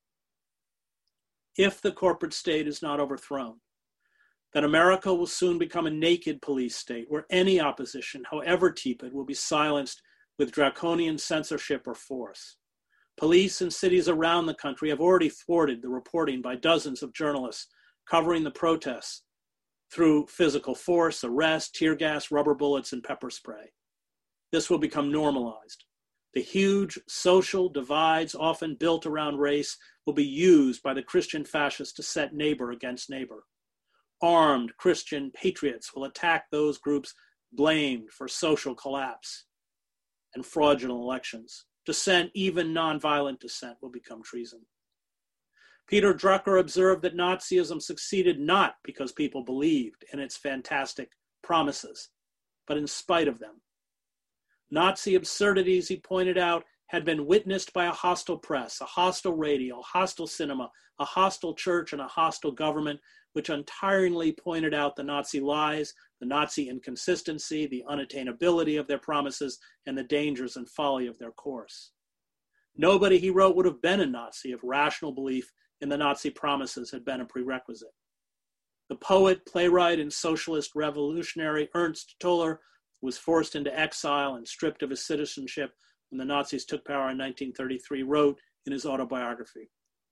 S2: If the corporate state is not overthrown, then America will soon become a naked police state where any opposition, however tepid, will be silenced with draconian censorship or force. Police in cities around the country have already thwarted the reporting by dozens of journalists covering the protests through physical force, arrest, tear gas, rubber bullets, and pepper spray. This will become normalized. The huge social divides, often built around race, will be used by the Christian fascists to set neighbor against neighbor. Armed Christian patriots will attack those groups blamed for social collapse and fraudulent elections. Dissent, even nonviolent dissent, will become treason. Peter Drucker observed that Nazism succeeded not because people believed in its fantastic promises, but in spite of them. Nazi absurdities, he pointed out, had been witnessed by a hostile press, a hostile radio, a hostile cinema, a hostile church, and a hostile government, which untiringly pointed out the Nazi lies, the Nazi inconsistency, the unattainability of their promises, and the dangers and folly of their course. Nobody, he wrote, would have been a Nazi if rational belief in the Nazi promises had been a prerequisite. The poet, playwright, and socialist revolutionary Ernst Toller was forced into exile and stripped of his citizenship when the Nazis took power in nineteen thirty-three, wrote in his autobiography,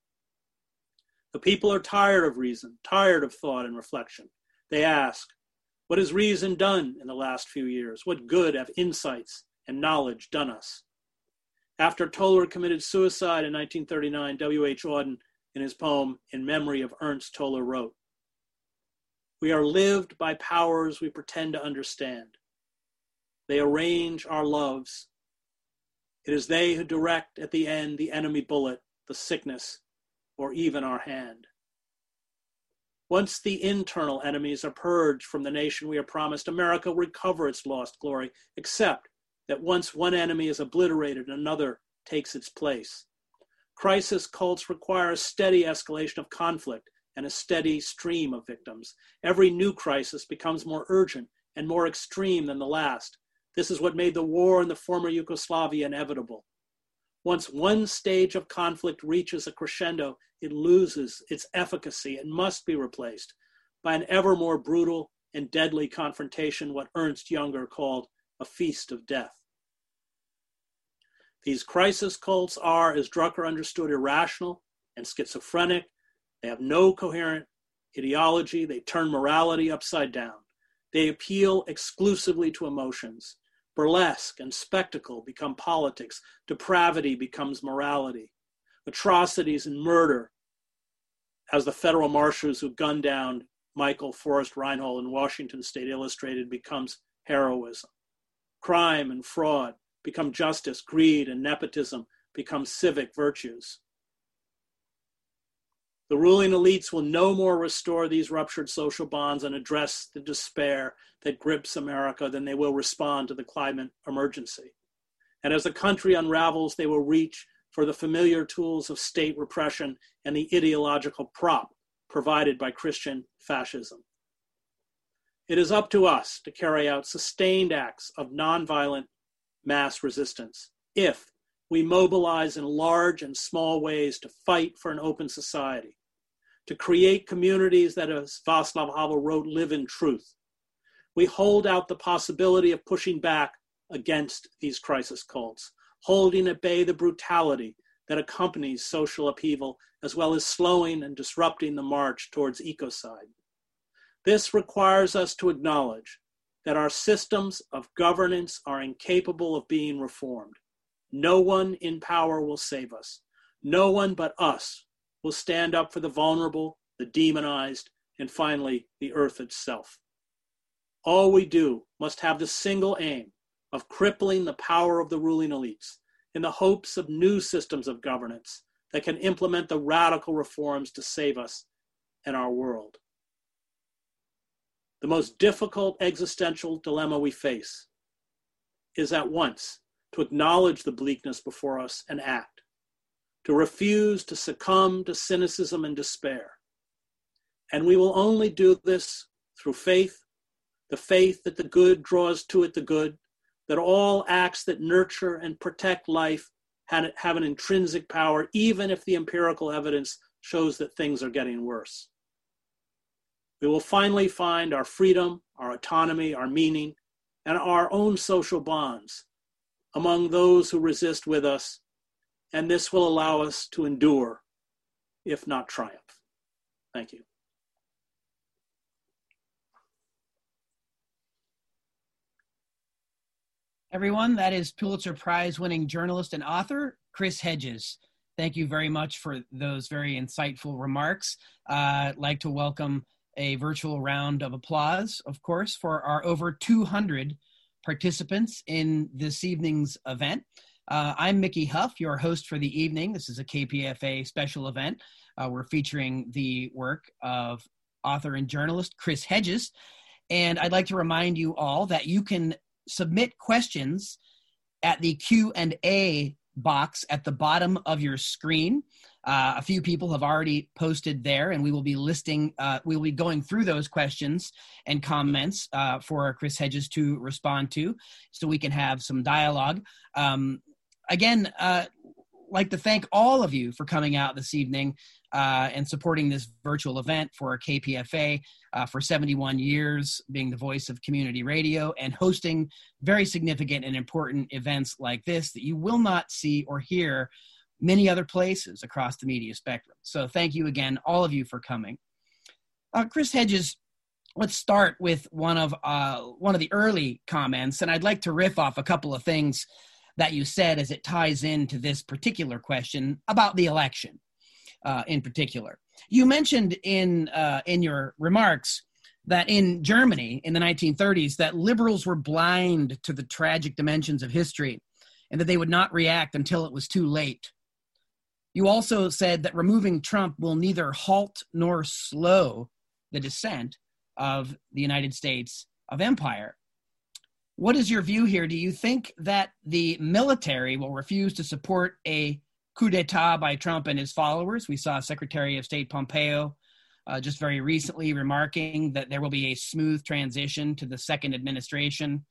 S2: "The people are tired of reason, tired of thought and reflection. They ask, what has reason done in the last few years? What good have insights and knowledge done us?" After Toller committed suicide in nineteen thirty-nine, W H Auden, in his poem In Memory of Ernst Toller, wrote, "We are lived by powers we pretend to understand. They arrange our loves. It is they who direct at the end the enemy bullet, the sickness, or even our hand. Once the internal enemies are purged from the nation we are promised, America will recover its lost glory, except that once one enemy is obliterated, another takes its place. Crisis cults require a steady escalation of conflict and a steady stream of victims. Every new crisis becomes more urgent and more extreme than the last. This is what made the war in the former Yugoslavia inevitable. Once one stage of conflict reaches a crescendo, it loses its efficacy and must be replaced by an ever more brutal and deadly confrontation, what Ernst Jünger called a feast of death. These crisis cults are, as Drucker understood, irrational and schizophrenic. They have no coherent ideology. They turn morality upside down. They appeal exclusively to emotions. Burlesque and spectacle become politics. Depravity becomes morality. Atrocities and murder, as the federal marshals who gunned down Michael Forrest Reinhold in Washington State Illustrated, becomes heroism. Crime and fraud become justice. Greed and nepotism become civic virtues. The ruling elites will no more restore these ruptured social bonds and address the despair that grips America than they will respond to the climate emergency. And as the country unravels, they will reach for the familiar tools of state repression and the ideological prop provided by Christian fascism. It is up to us to carry out sustained acts of nonviolent mass resistance if we mobilize in large and small ways to fight for an open society, to create communities that, as Václav Havel wrote, live in truth. We hold out the possibility of pushing back against these crisis cults, holding at bay the brutality that accompanies social upheaval, as well as slowing and disrupting the march towards ecocide. This requires us to acknowledge that our systems of governance are incapable of being reformed. No one in power will save us. No one but us will stand up for the vulnerable, the demonized, and finally, the earth itself. All we do must have the single aim of crippling the power of the ruling elites in the hopes of new systems of governance that can implement the radical reforms to save us and our world. The most difficult existential dilemma we face is at once to acknowledge the bleakness before us and act, to refuse to succumb to cynicism and despair. And we will only do this through faith, the faith that the good draws to it the good, that all acts that nurture and protect life have an intrinsic power, even if the empirical evidence shows that things are getting worse. We will finally find our freedom, our autonomy, our meaning, and our own social bonds among those who resist with us, and this will allow us to endure, if not triumph. Thank you.
S1: Everyone, that is Pulitzer Prize-winning journalist and author, Chris Hedges. Thank you very much for those very insightful remarks. Uh, I'd like to welcome a virtual round of applause, of course, for our over two hundred participants in this evening's event. Uh, I'm Mickey Huff, your host for the evening. This is a K P F A special event. Uh, we're featuring the work of author and journalist Chris Hedges. And I'd like to remind you all that you can submit questions at the Q and A box at the bottom of your screen. Uh, a few people have already posted there, and we will be listing, uh, we will be going through those questions and comments uh, for Chris Hedges to respond to, so we can have some dialogue. Um, again, uh, like to thank all of you for coming out this evening uh, and supporting this virtual event for K P F A uh, for seventy-one years, being the voice of community radio and hosting very significant and important events like this that you will not see or hear many other places across the media spectrum. So thank you again, all of you, for coming. Uh, Chris Hedges, let's start with one of uh, one of the early comments, and I'd like to riff off a couple of things that you said as it ties into this particular question about the election uh, in particular. You mentioned in uh, in your remarks that in Germany in the nineteen thirties that liberals were blind to the tragic dimensions of history and that they would not react until it was too late. You also said that removing Trump will neither halt nor slow the descent of the United States of empire. What is your view here? Do you think that the military will refuse to support a coup d'etat by Trump and his followers? We saw Secretary of State Pompeo uh, just very recently remarking that there will be a smooth transition to the second administration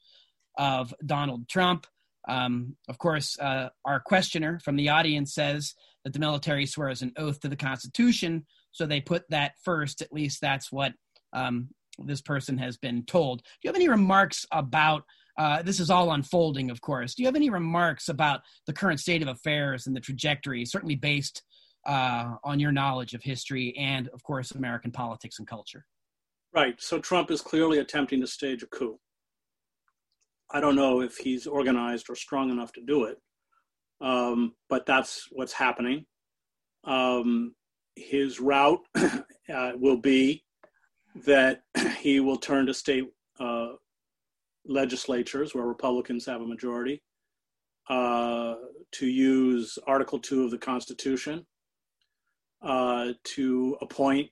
S1: of Donald Trump. Um, of course, uh, our questioner from the audience says that the military swears an oath to the Constitution, so they put that first. At least that's what um, this person has been told. Do you have any remarks about, uh, this is all unfolding, of course, do you have any remarks about the current state of affairs and the trajectory, certainly based uh, on your knowledge of history and, of course, American politics and culture?
S2: Right. So Trump is clearly attempting to stage a coup. I don't know if he's organized or strong enough to do it, um, but that's what's happening. Um, his route uh, will be that he will turn to state uh, legislatures where Republicans have a majority uh, to use Article two of the Constitution uh, to appoint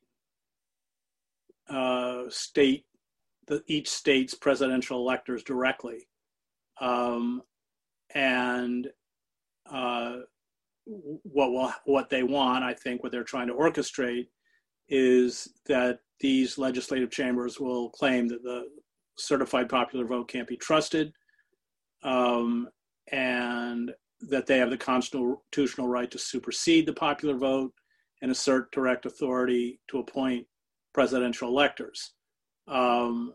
S2: uh, state, the, each state's presidential electors directly. Um, and uh, what will, what they want, I think, what they're trying to orchestrate is that these legislative chambers will claim that the certified popular vote can't be trusted, um, and that they have the constitutional right to supersede the popular vote and assert direct authority to appoint presidential electors. Um,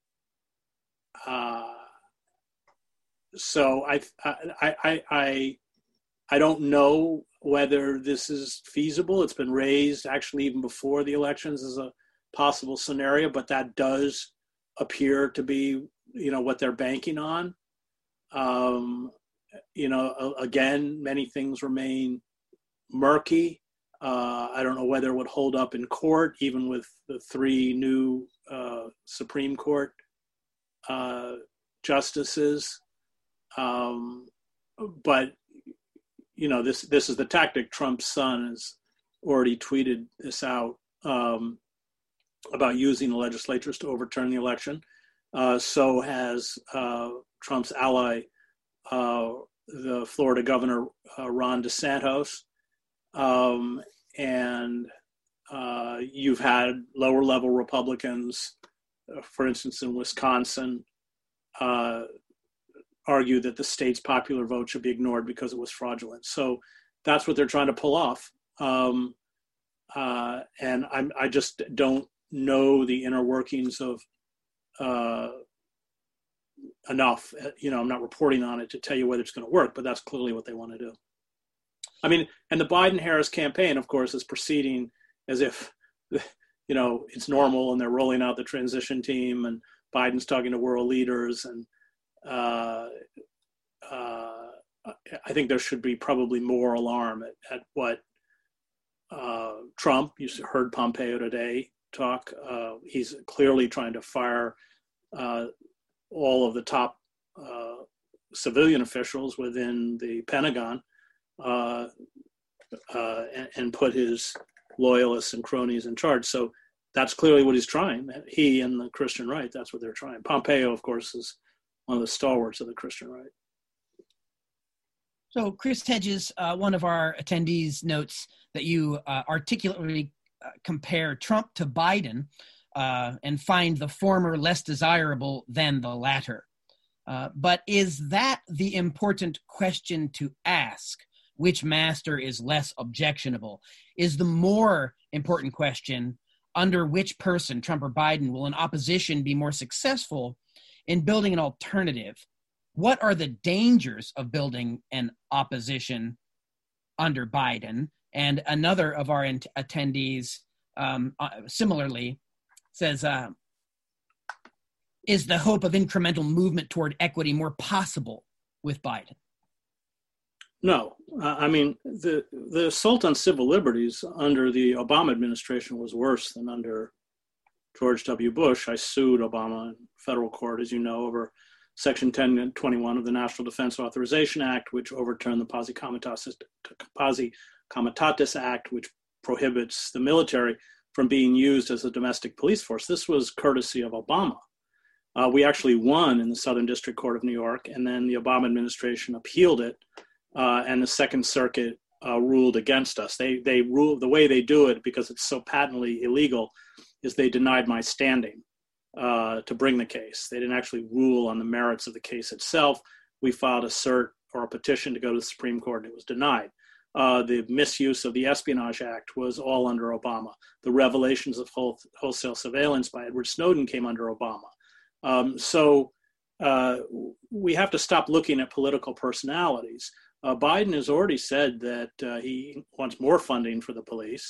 S2: uh, so I, I, I, I, I don't know whether this is feasible. It's been raised actually even before the elections as a possible scenario, but that does appear to be, you know, what they're banking on. Um, you know, again, many things remain murky. Uh, I don't know whether it would hold up in court, even with the three new uh, Supreme Court uh, justices. Um, but, you know, this this is the tactic. Trump's son has already tweeted this out um, about using the legislatures to overturn the election. Uh, so has uh, Trump's ally, uh, the Florida governor, uh, Ron DeSantis. Um, and uh, you've had lower level Republicans, uh, for instance, in Wisconsin, uh, argue that the state's popular vote should be ignored because it was fraudulent. So that's what they're trying to pull off. Um, uh, and I'm, I just don't know the inner workings of uh, enough. You know, I'm not reporting on it to tell you whether it's going to work, but that's clearly what they want to do. I mean, and the Biden-Harris campaign, of course, is proceeding as if, you know, it's normal and they're rolling out the transition team and Biden's talking to world leaders. And uh, uh, I think there should be probably more alarm at, at what uh, Trump, you heard Pompeo today talk. Uh, he's clearly trying to fire uh, all of the top uh, civilian officials within the Pentagon. Uh, uh, and, and put his loyalists and cronies in charge. So that's clearly what he's trying. He and the Christian right, that's what they're trying. Pompeo, of course, is one of the stalwarts of the Christian right.
S1: So Chris Hedges, uh, one of our attendees, notes that you uh, articulately uh, compare Trump to Biden uh, and find the former less desirable than the latter. Uh, but is that the important question to ask? Which master is less objectionable? Is the more important question, under which person, Trump or Biden, will an opposition be more successful in building an alternative? What are the dangers of building an opposition under Biden? And another of our int- attendees um, uh, similarly says, uh, is the hope of incremental movement toward equity more possible with Biden?
S2: No, uh, I mean, the, the assault on civil liberties under the Obama administration was worse than under George W. Bush. I sued Obama in federal court, as you know, over Section ten twenty-one of the National Defense Authorization Act, which overturned the Posse Comitatus, Posse Comitatus Act, which prohibits the military from being used as a domestic police force. This was courtesy of Obama. Uh, we actually won in the Southern District Court of New York, and then the Obama administration appealed it. Uh, and the Second Circuit uh, ruled against us. They they rule the way they do it, because it's so patently illegal, is they denied my standing uh, to bring the case. They didn't actually rule on the merits of the case itself. We filed a cert or a petition to go to the Supreme Court, and it was denied. Uh, the misuse of the Espionage Act was all under Obama. The revelations of whole, wholesale surveillance by Edward Snowden came under Obama. Um, so uh, we have to stop looking at political personalities. Uh, Biden has already said that uh, he wants more funding for the police.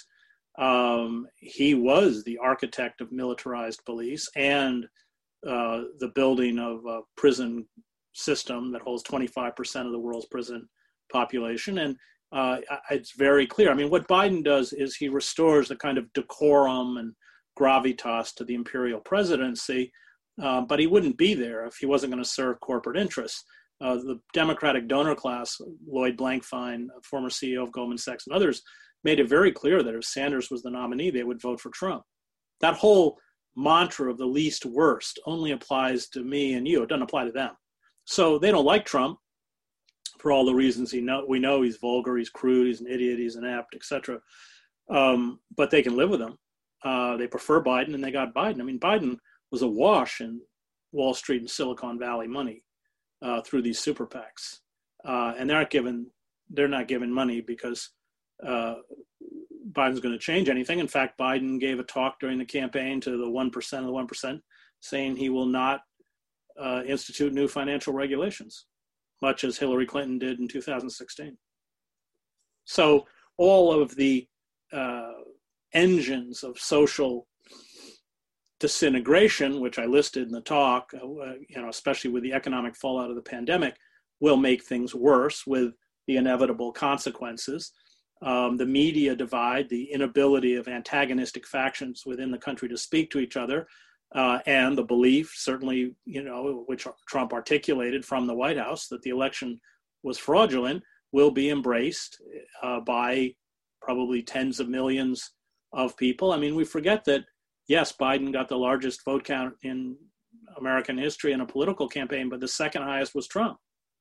S2: Um, he was the architect of militarized police and uh, the building of a prison system that holds twenty-five percent of the world's prison population. And uh, it's very clear. I mean, what Biden does is he restores the kind of decorum and gravitas to the imperial presidency, uh, but he wouldn't be there if he wasn't going to serve corporate interests. Uh, the Democratic donor class, Lloyd Blankfein, former C E O of Goldman Sachs, and others, made it very clear that if Sanders was the nominee, they would vote for Trump. That whole mantra of the least worst only applies to me and you. It doesn't apply to them. So they don't like Trump for all the reasons he know, we know. He's vulgar, he's crude, he's an idiot, he's inept, et cetera. Um, but they can live with him. Uh, they prefer Biden, and they got Biden. I mean, Biden was awash in Wall Street and Silicon Valley money uh, through these super PACs. Uh, and they're not given, they're not given money because uh, Biden's going to change anything. In fact, Biden gave a talk during the campaign to the one percent of the one percent saying he will not uh, institute new financial regulations, much as Hillary Clinton did in two thousand sixteen. So all of the uh, engines of social disintegration, which I listed in the talk, uh, you know, especially with the economic fallout of the pandemic, will make things worse with the inevitable consequences. Um, the media divide, the inability of antagonistic factions within the country to speak to each other, uh, and the belief, certainly, you know, which Trump articulated from the White House, that the election was fraudulent, will be embraced uh, by probably tens of millions of people. I mean, we forget that, yes, Biden got the largest vote count in American history in a political campaign, but the second highest was Trump.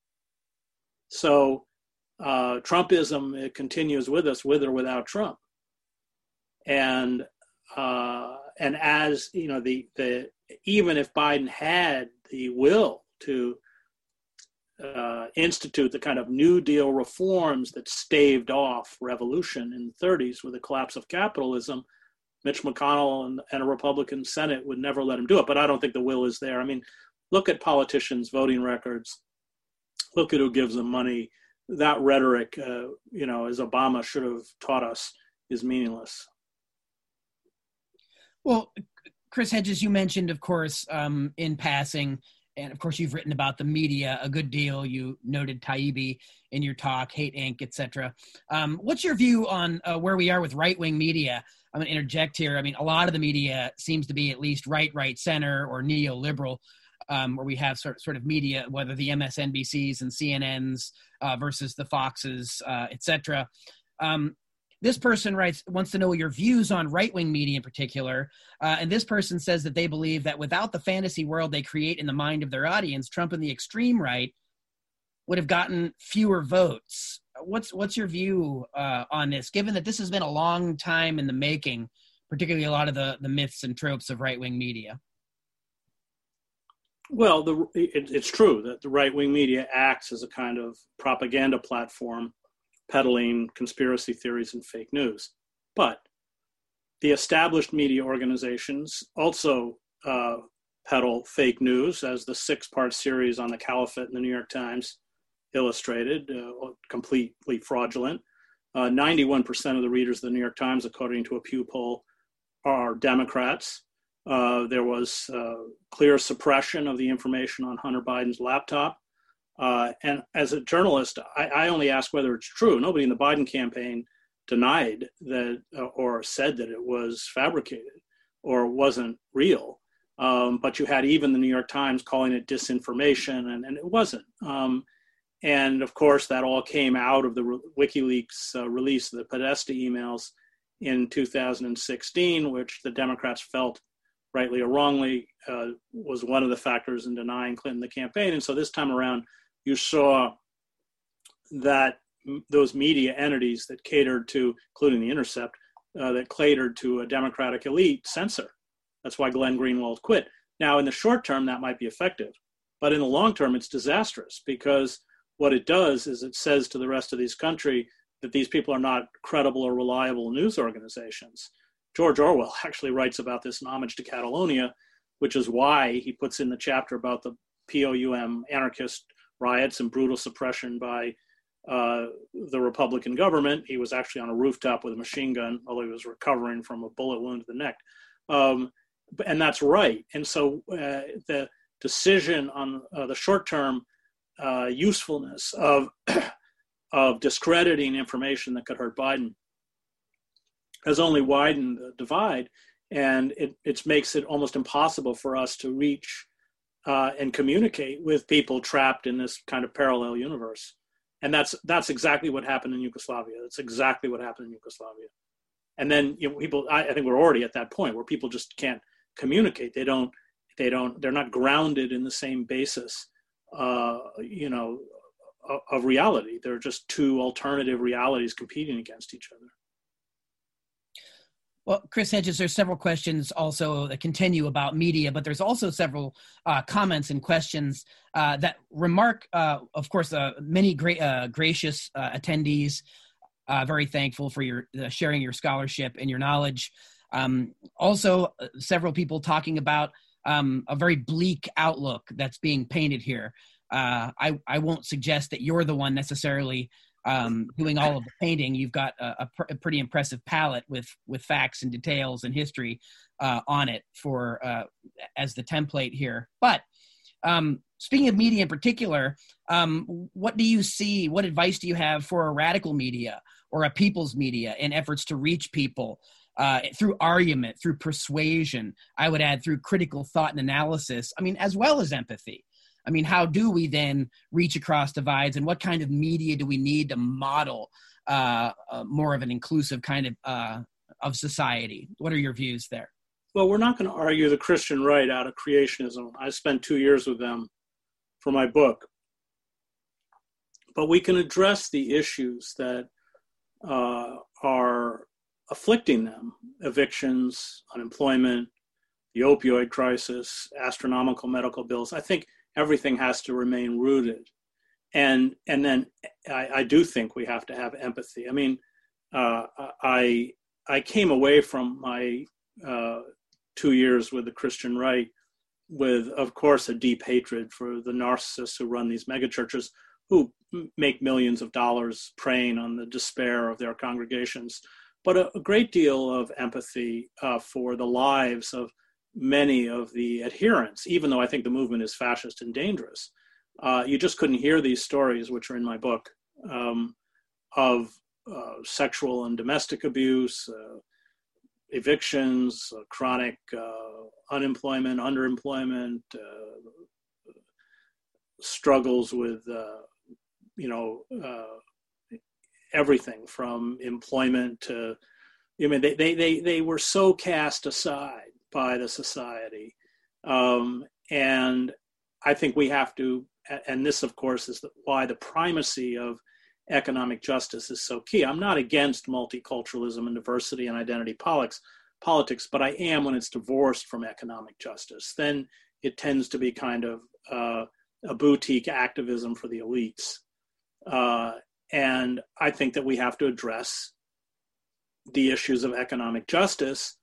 S2: So uh, Trumpism, it continues with us, with or without Trump. And uh, and as, you know, the the even if Biden had the will to uh, institute the kind of New Deal reforms that staved off revolution in the thirties with the collapse of capitalism, Mitch McConnell and, and a Republican Senate would never let him do it. But I don't think the will is there. I mean, look at politicians' voting records. Look at who gives them money. That rhetoric, uh, you know, as Obama should have taught us, is meaningless.
S1: Well, Chris Hedges, you mentioned, of course, um, in passing, and of course you've written about the media a good deal. You noted Taibbi in your talk, Hate Incorporated, et cetera. Um, what's your view on uh, where we are with right-wing media? I'm going to interject here. I mean, a lot of the media seems to be at least right, right, center, or neoliberal, um, where we have sort, sort of media, whether the M S N B Cs and C N Ns uh, versus the Foxes, uh, et cetera. Um, This person writes, wants to know your views on right-wing media in particular. Uh, and this person says that they believe that without the fantasy world they create in the mind of their audience, Trump and the extreme right would have gotten fewer votes. What's what's your view uh, on this, given that this has been a long time in the making, particularly a lot of the, the myths and tropes of right-wing media?
S2: Well, the, it, it's true that the right-wing media acts as a kind of propaganda platform peddling conspiracy theories and fake news. But the established media organizations also uh, peddle fake news, as the six-part series on the Caliphate in the New York Times illustrated, uh, completely fraudulent. Uh, ninety-one percent of the readers of the New York Times, according to a Pew poll, are Democrats. Uh, there was uh, clear suppression of the information on Hunter Biden's laptop. Uh, and as a journalist, I, I only ask whether it's true. Nobody in the Biden campaign denied that uh, or said that it was fabricated or wasn't real. Um, but you had even the New York Times calling it disinformation, and, and it wasn't. Um, and of course, that all came out of the Re- WikiLeaks uh, release of the Podesta emails in two thousand sixteen, which the Democrats felt, rightly or wrongly, uh, was one of the factors in denying Clinton the campaign. And so this time around, you saw that m- those media entities that catered to, including The Intercept, uh, that catered to a Democratic elite censor. That's why Glenn Greenwald quit. Now, in the short term, that might be effective. But in the long term, it's disastrous, because what it does is it says to the rest of this country that these people are not credible or reliable news organizations. George Orwell actually writes about this in Homage to Catalonia, which is why he puts in the chapter about the P O U M anarchist riots and brutal suppression by uh, the Republican government. He was actually on a rooftop with a machine gun, although he was recovering from a bullet wound to the neck. Um, and that's right. And so uh, the decision on uh, the short-term uh, usefulness of, of discrediting information that could hurt Biden has only widened the divide. And it, it makes it almost impossible for us to reach uh, and communicate with people trapped in this kind of parallel universe. And that's that's exactly what happened in Yugoslavia. That's exactly what happened in Yugoslavia. And then you know, people, I, I think we're already at that point where people just can't communicate. They don't, they don't, they're not grounded in the same basis, uh, you know, of, of reality. They're just two alternative realities competing against each other.
S1: Well, Chris Hedges, there's several questions also that continue about media, but there's also several uh, comments and questions uh, that remark, uh, of course, uh, many great, uh, gracious uh, attendees, uh, very thankful for your uh, sharing your scholarship and your knowledge. Um, also, uh, several people talking about um, a very bleak outlook that's being painted here. Uh, I, I won't suggest that you're the one necessarily um, doing all of the painting. You've got a, a, pr- a pretty impressive palette with, with facts and details and history uh, on it for uh, as the template here. But um, speaking of media in particular, um, what do you see, what advice do you have for a radical media or a people's media in efforts to reach people uh, through argument, through persuasion, I would add through critical thought and analysis, I mean, as well as empathy? I mean, how do we then reach across divides, and what kind of media do we need to model uh, uh, more of an inclusive kind of uh, of society? What are your views there?
S2: Well, we're not going to argue the Christian right out of creationism. I spent two years with them for my book. But we can address the issues that uh, are afflicting them: evictions, unemployment, the opioid crisis, astronomical medical bills. I think everything has to remain rooted. And and then I, I do think we have to have empathy. I mean, uh, I I came away from my uh, two years with the Christian right with, of course, a deep hatred for the narcissists who run these megachurches, who make millions of dollars preying on the despair of their congregations, but a, a great deal of empathy uh, for the lives of many of the adherents, even though I think the movement is fascist and dangerous. Uh, you just couldn't hear these stories, which are in my book, um, of uh, sexual and domestic abuse, uh, evictions, uh, chronic uh, unemployment, underemployment, uh, struggles with, uh, you know, uh, everything from employment to, I mean, they, they, they, they were so cast aside by the society. Um, and I think we have to, and this, of course, is why the primacy of economic justice is so key. I'm not against multiculturalism and diversity and identity politics, politics, but I am when it's divorced from economic justice. Then it tends to be kind of uh, a boutique activism for the elites. Uh, and I think that we have to address the issues of economic justice.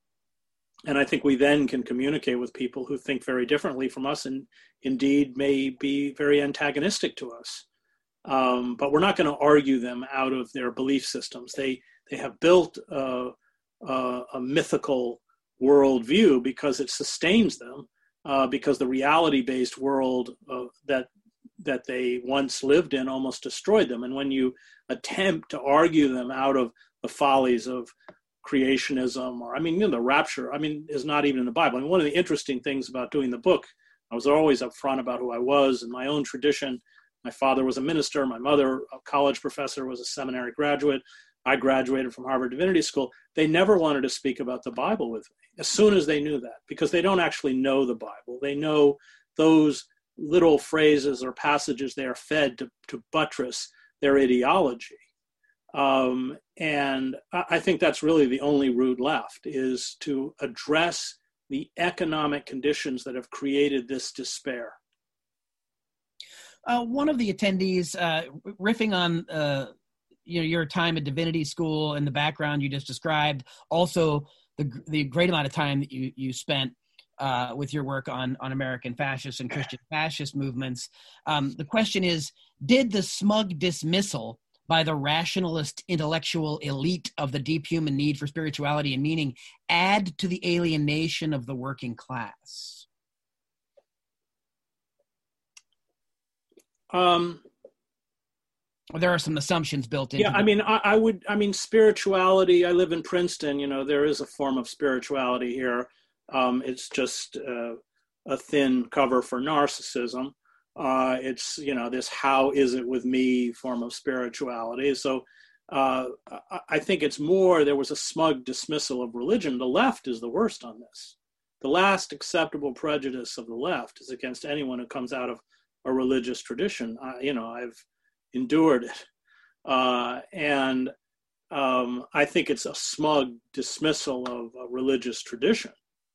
S2: And I think we then can communicate with people who think very differently from us and indeed may be very antagonistic to us. Um, but we're not going to argue them out of their belief systems. They they have built a, a, a mythical worldview because it sustains them, uh, because the reality-based world uh, that that they once lived in almost destroyed them. And when you attempt to argue them out of the follies of creationism, or I mean, you know, the rapture, I mean, is not even in the Bible. I mean, one of the interesting things about doing the book, I was always upfront about who I was and my own tradition. My father was a minister. My mother, a college professor, was a seminary graduate. I graduated from Harvard Divinity School. They never wanted to speak about the Bible with me as soon as they knew that, because they don't actually know the Bible. They know those little phrases or passages they are fed to, to buttress their ideology. Um, and I think that's really the only route left, is to address the economic conditions that have created this despair.
S1: Uh, one of the attendees, uh, riffing on uh, you know, your time at Divinity School and the background you just described, also the the great amount of time that you you spent uh, with your work on, on American fascist and Christian fascist movements. Um, the question is, did the smug dismissal by the rationalist intellectual elite of the deep human need for spirituality and meaning add to the alienation of the working class?
S2: Um,
S1: there are some assumptions built into
S2: Yeah, I mean, I, I would, I mean, spirituality, I live in Princeton, you know, there is a form of spirituality here. Um, it's just uh, a thin cover for narcissism. Uh, it's, you know, this how is it with me form of spirituality. So uh, I think it's more, there was a smug dismissal of religion. The left is the worst on this. The last acceptable prejudice of the left is against anyone who comes out of a religious tradition. I, you know, I've endured it. Uh, and um, I think it's a smug dismissal of a religious tradition.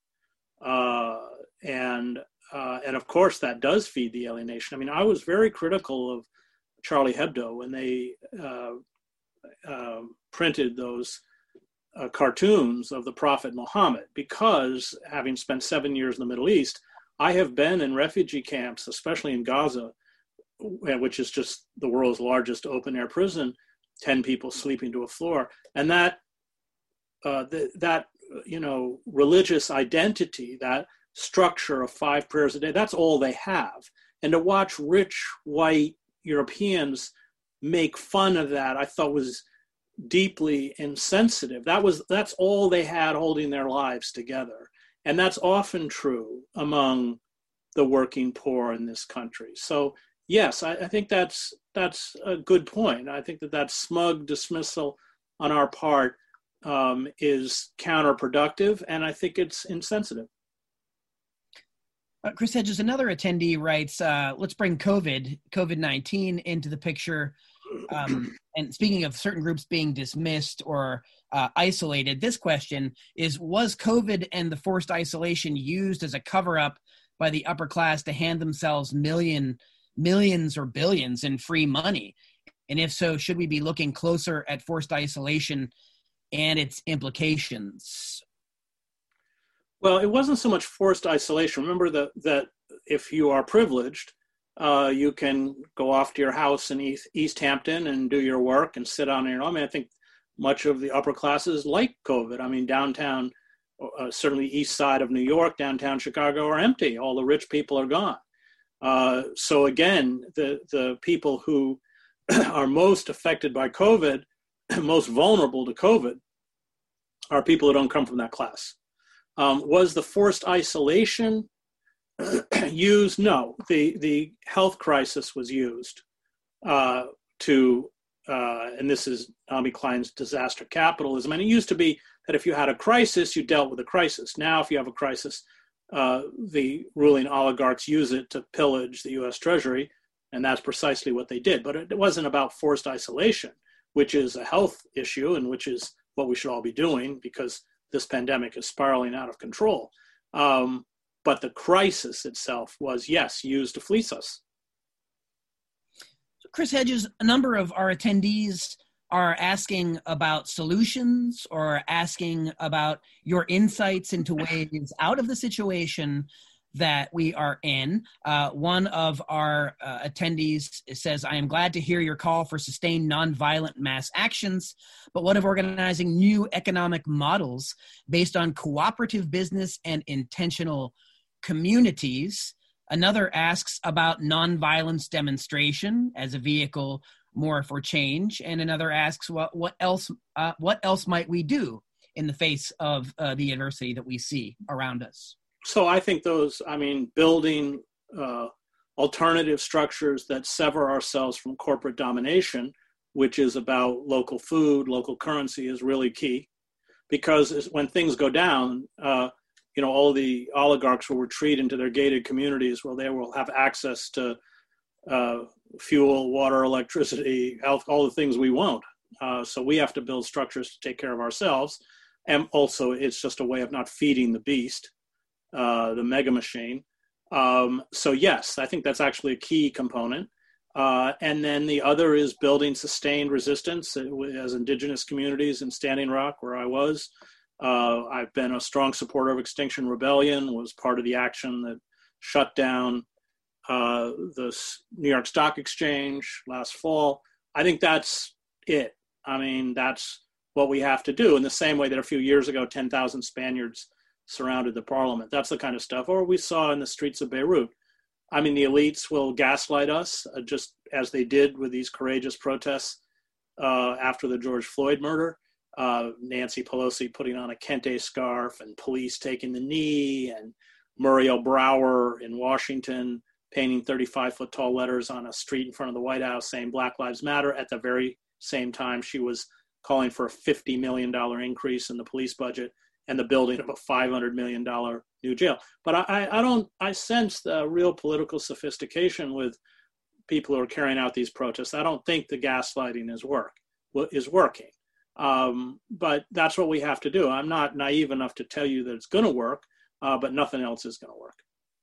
S2: Uh, and Uh, and of course, that does feed the alienation. I mean, I was very critical of Charlie Hebdo when they uh, uh, printed those uh, cartoons of the Prophet Muhammad, because having spent seven years in the Middle East, I have been in refugee camps, especially in Gaza, which is just the world's largest open-air prison, ten people sleeping to a floor. And that, uh, the, that you know, religious identity, that structure of five prayers a day, that's all they have. And to watch rich white Europeans make fun of that, I thought was deeply insensitive. That was, that's all they had holding their lives together. And that's often true among the working poor in this country. So yes, I, I think that's, that's a good point. I think that that smug dismissal on our part um, is counterproductive, and I think it's insensitive.
S1: Uh, Chris Hedges, another attendee, writes, uh, let's bring COVID, COVID nineteen into the picture. Um, and speaking of certain groups being dismissed or uh, isolated, this question is, was COVID and the forced isolation used as a cover-up by the upper class to hand themselves million, millions or billions in free money? And if so, should we be looking closer at forced isolation and its implications?
S2: Well, it wasn't so much forced isolation. Remember that, that if you are privileged, uh, you can go off to your house in East, East Hampton and do your work and sit on your own. I mean, I think much of the upper classes like COVID. I mean, downtown, uh, certainly east side of New York, downtown Chicago are empty. All the rich people are gone. Uh, so again, the, the people who are most affected by COVID, most vulnerable to COVID, are people who don't come from that class. Um, was the forced isolation used? No, the, the health crisis was used uh, to, uh, and this is Naomi Klein's disaster capitalism. And it used to be that if you had a crisis, you dealt with a crisis. Now, if you have a crisis, uh, the ruling oligarchs use it to pillage the U S Treasury, and that's precisely what they did. But it wasn't about forced isolation, which is a health issue and which is what we should all be doing, because this pandemic is spiraling out of control. Um, but the crisis itself was, yes, used to fleece us.
S1: So Chris Hedges, a number of our attendees are asking about solutions or asking about your insights into ways out of the situation that we are in. Uh, one of our uh, attendees says, I am glad to hear your call for sustained nonviolent mass actions, but what of organizing new economic models based on cooperative business and intentional communities? Another asks about nonviolence demonstration as a vehicle more for change. And another asks, well, what else, uh, what else might we do in the face of uh, the adversity that we see around us?
S2: So I think those, I mean, building uh, alternative structures that sever ourselves from corporate domination, which is about local food, local currency, is really key. Because when things go down, uh, you know, all the oligarchs will retreat into their gated communities where they will have access to uh, fuel, water, electricity, health, all the things we won't. Uh, so we have to build structures to take care of ourselves. And also, it's just a way of not feeding the beast. Uh, the mega machine. Um, so yes, I think that's actually a key component. Uh, and then the other is building sustained resistance as indigenous communities in Standing Rock, where I was, Uh, I've been a strong supporter of Extinction Rebellion, was part of the action that shut down uh, the New York Stock Exchange last fall. I think that's it. I mean, that's what we have to do, in the same way that a few years ago, ten thousand Spaniards surrounded the parliament. That's the kind of stuff. Or we saw in the streets of Beirut. I mean, the elites will gaslight us, uh, just as they did with these courageous protests uh, after the George Floyd murder. Uh, Nancy Pelosi putting on a Kente scarf, and police taking the knee, and Muriel Brower in Washington painting thirty-five foot tall letters on a street in front of the White House saying Black Lives Matter. At the very same time, she was calling for a fifty million dollars increase in the police budget and the building of a five hundred million dollars new jail. But I, I don't, I sense the real political sophistication with people who are carrying out these protests. I don't think the gaslighting is work, is working. Um, but that's what we have to do. I'm not naive enough to tell you that it's going to work, uh, but nothing else is going to work.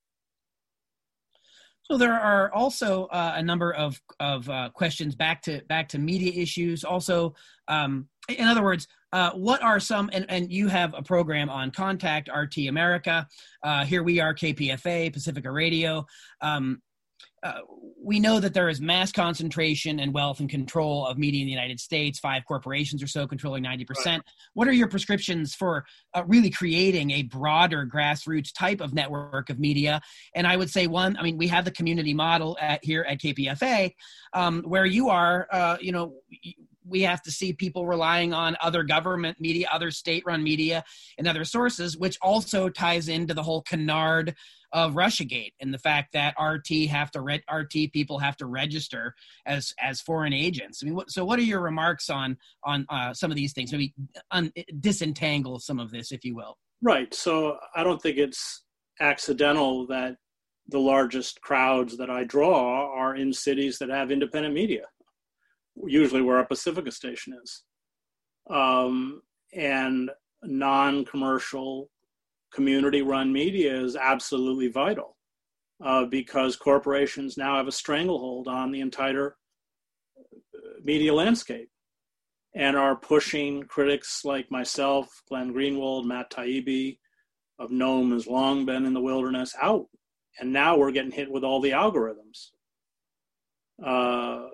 S1: So there are also uh, a number of of uh, questions back to back to media issues. Also, um, in other words, uh, what are some? And, and you have a program on Contact R T America. Uh, here we are, K P F A, Pacifica Radio. Um, uh, we know that there is mass concentration and wealth and control of media in the United States. Five corporations or so controlling ninety percent. Right. What are your prescriptions for uh, really creating a broader grassroots type of network of media? And I would say one, I mean, we have the community model at, here at K P F A, um, where you are, uh, you know, we have to see people relying on other government media, other state-run media, and other sources, which also ties into the whole canard of Russiagate and the fact that R T have to re- R T people have to register as as foreign agents. I mean, what, so what are your remarks on on uh, some of these things? Maybe un- disentangle some of this, if you will.
S2: Right. So I don't think it's accidental that the largest crowds that I draw are in cities that have independent media, usually where our Pacifica station is, um, and non-commercial community-run media is absolutely vital uh, because corporations now have a stranglehold on the entire media landscape and are pushing critics like myself, Glenn Greenwald, Matt Taibbi, of Nome has long been in the wilderness, out. And now we're getting hit with all the algorithms. Uh,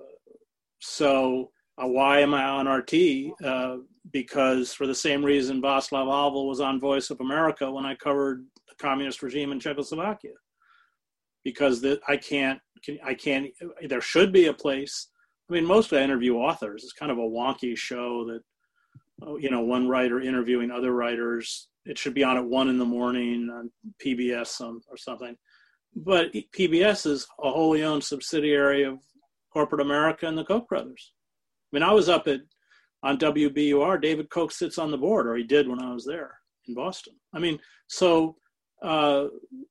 S2: so uh, why am I on R T? Uh, because for the same reason Václav Havel was on Voice of America when I covered the communist regime in Czechoslovakia. Because the, I can't, can, I can't, there should be a place. I mean, mostly I interview authors. It's kind of a wonky show that, you know, one writer interviewing other writers. It should be on at one in the morning on P B S some, or something. But P B S is a wholly owned subsidiary of corporate America and the Koch brothers. I mean, I was up at, on W B U R, David Koch sits on the board, or he did when I was there in Boston. I mean, so uh,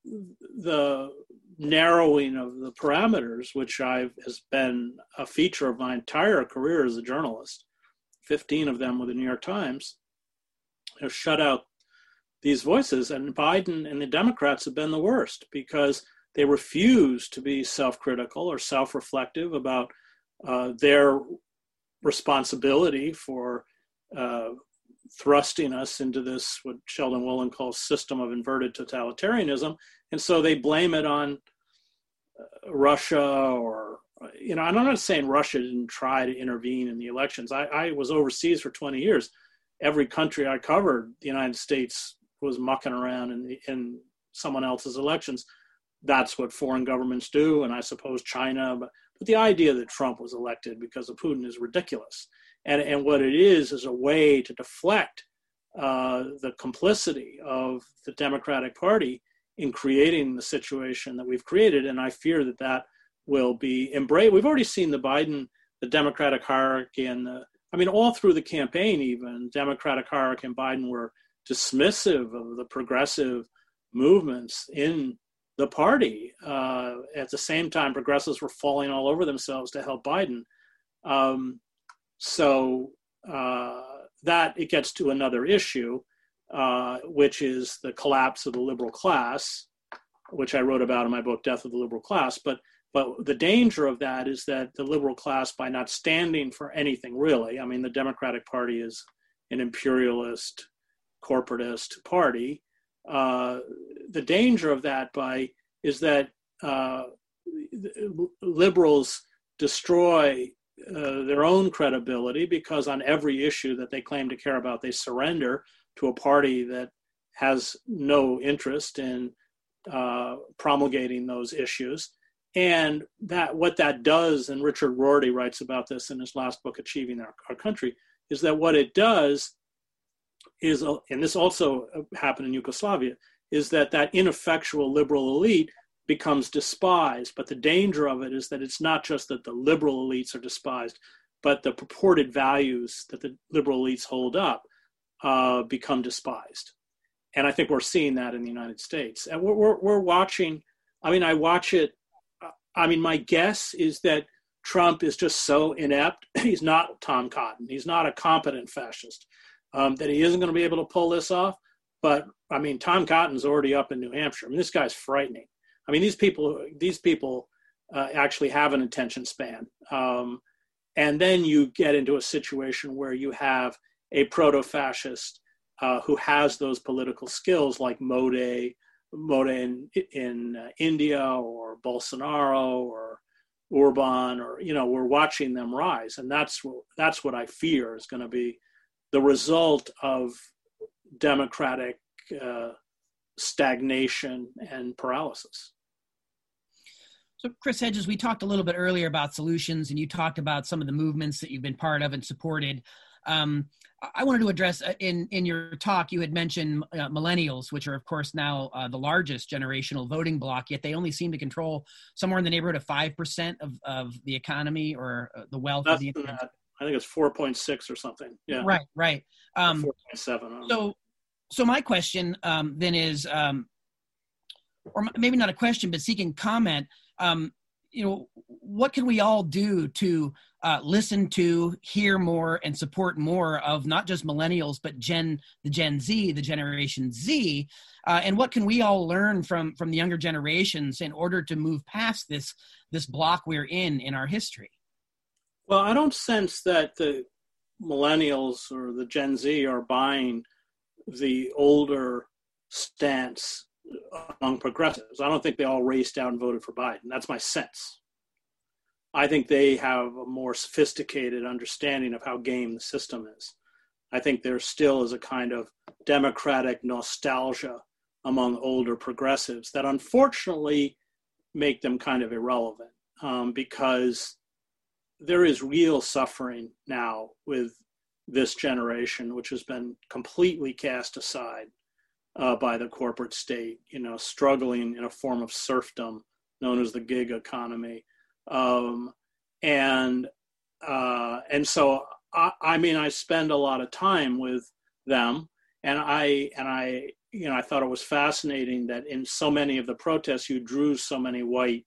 S2: the narrowing of the parameters, which I've has been a feature of my entire career as a journalist, fifteen of them with the New York Times, have shut out these voices. And Biden and the Democrats have been the worst because they refuse to be self-critical or self-reflective about uh, their responsibility for uh, thrusting us into this, what Sheldon Wolin calls system of inverted totalitarianism. And so they blame it on uh, Russia or, you know, I'm not saying Russia didn't try to intervene in the elections. I, I was overseas for twenty years. Every country I covered, the United States was mucking around in, the, in someone else's elections. That's what foreign governments do, and I suppose China. But, but the idea that Trump was elected because of Putin is ridiculous. And, and what it is is a way to deflect uh, the complicity of the Democratic Party in creating the situation that we've created. And I fear that that will be embraced. We've already seen the Biden, the Democratic hierarchy, and the, I mean, all through the campaign, even Democratic hierarchy and Biden were dismissive of the progressive movements in the party. Uh, at the same time, progressives were falling all over themselves to help Biden. Um, so uh, that it gets to another issue, uh, which is the collapse of the liberal class, which I wrote about in my book, Death of the Liberal Class. But but the danger of that is that the liberal class, by not standing for anything really, I mean, the Democratic Party is an imperialist, corporatist party. Uh, the danger of that by is that uh, liberals destroy uh, their own credibility because on every issue that they claim to care about, they surrender to a party that has no interest in uh, promulgating those issues. And that what that does, and Richard Rorty writes about this in his last book, Achieving Our, Our Country, is that what it does is, and this also happened in Yugoslavia, is that that ineffectual liberal elite becomes despised. But the danger of it is that it's not just that the liberal elites are despised, but the purported values that the liberal elites hold up uh, become despised. And I think we're seeing that in the United States. And we're, we're, we're watching, I mean, I watch it, I mean, my guess is that Trump is just so inept. He's not Tom Cotton. He's not a competent fascist, um, that he isn't going to be able to pull this off. But I mean, Tom Cotton's already up in New Hampshire. I mean, this guy's frightening. I mean, these people, these people uh, actually have an attention span. Um, and then you get into a situation where you have a proto-fascist uh, who has those political skills like Modi, Modi in, in uh, India, or Bolsonaro, or Orban, or, you know, we're watching them rise. And that's, that's what I fear is going to be the result of democratic uh, stagnation and paralysis.
S1: So, Chris Hedges, we talked a little bit earlier about solutions, and you talked about some of the movements that you've been part of and supported. Um, I wanted to address, uh, in, in your talk, you had mentioned uh, millennials, which are, of course, now uh, the largest generational voting bloc, yet they only seem to control somewhere in the neighborhood of five percent of, of the economy, or uh, the wealth.
S2: Less
S1: of the
S2: than that. I think it's four point six or something. Yeah.
S1: Right, right. Um,
S2: four point seven.
S1: So, so my question um, then is, um, or maybe not a question, but seeking comment, um, you know, what can we all do to uh, listen to, hear more, and support more of not just millennials, but Gen, the Gen Z, the Generation Z, uh, and what can we all learn from from the younger generations in order to move past this this block we're in in our history?
S2: Well, I don't sense that the millennials or the Gen Z are buying the older stance among progressives. I don't think they all raced out and voted for Biden. That's my sense. I think they have a more sophisticated understanding of how game the system is. I think there still is a kind of democratic nostalgia among older progressives that unfortunately make them kind of irrelevant, um, because there is real suffering now with this generation, which has been completely cast aside uh, by the corporate state, you know, struggling in a form of serfdom known as the gig economy. Um, and uh, and so, I, I mean, I spend a lot of time with them, and I, and I, you know, I thought it was fascinating that in so many of the protests, you drew so many white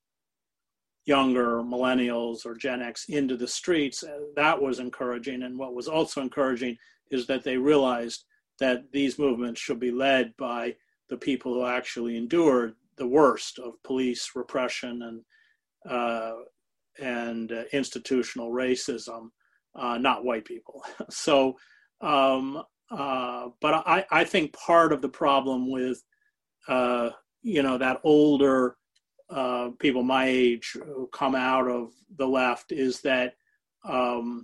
S2: younger millennials or Gen X into the streets. That was encouraging. And what was also encouraging is that they realized that these movements should be led by the people who actually endured the worst of police repression and uh, and uh, institutional racism, uh, not white people. So, um, uh, but I, I think part of the problem with, uh, you know, that older Uh, people my age who come out of the left is that um,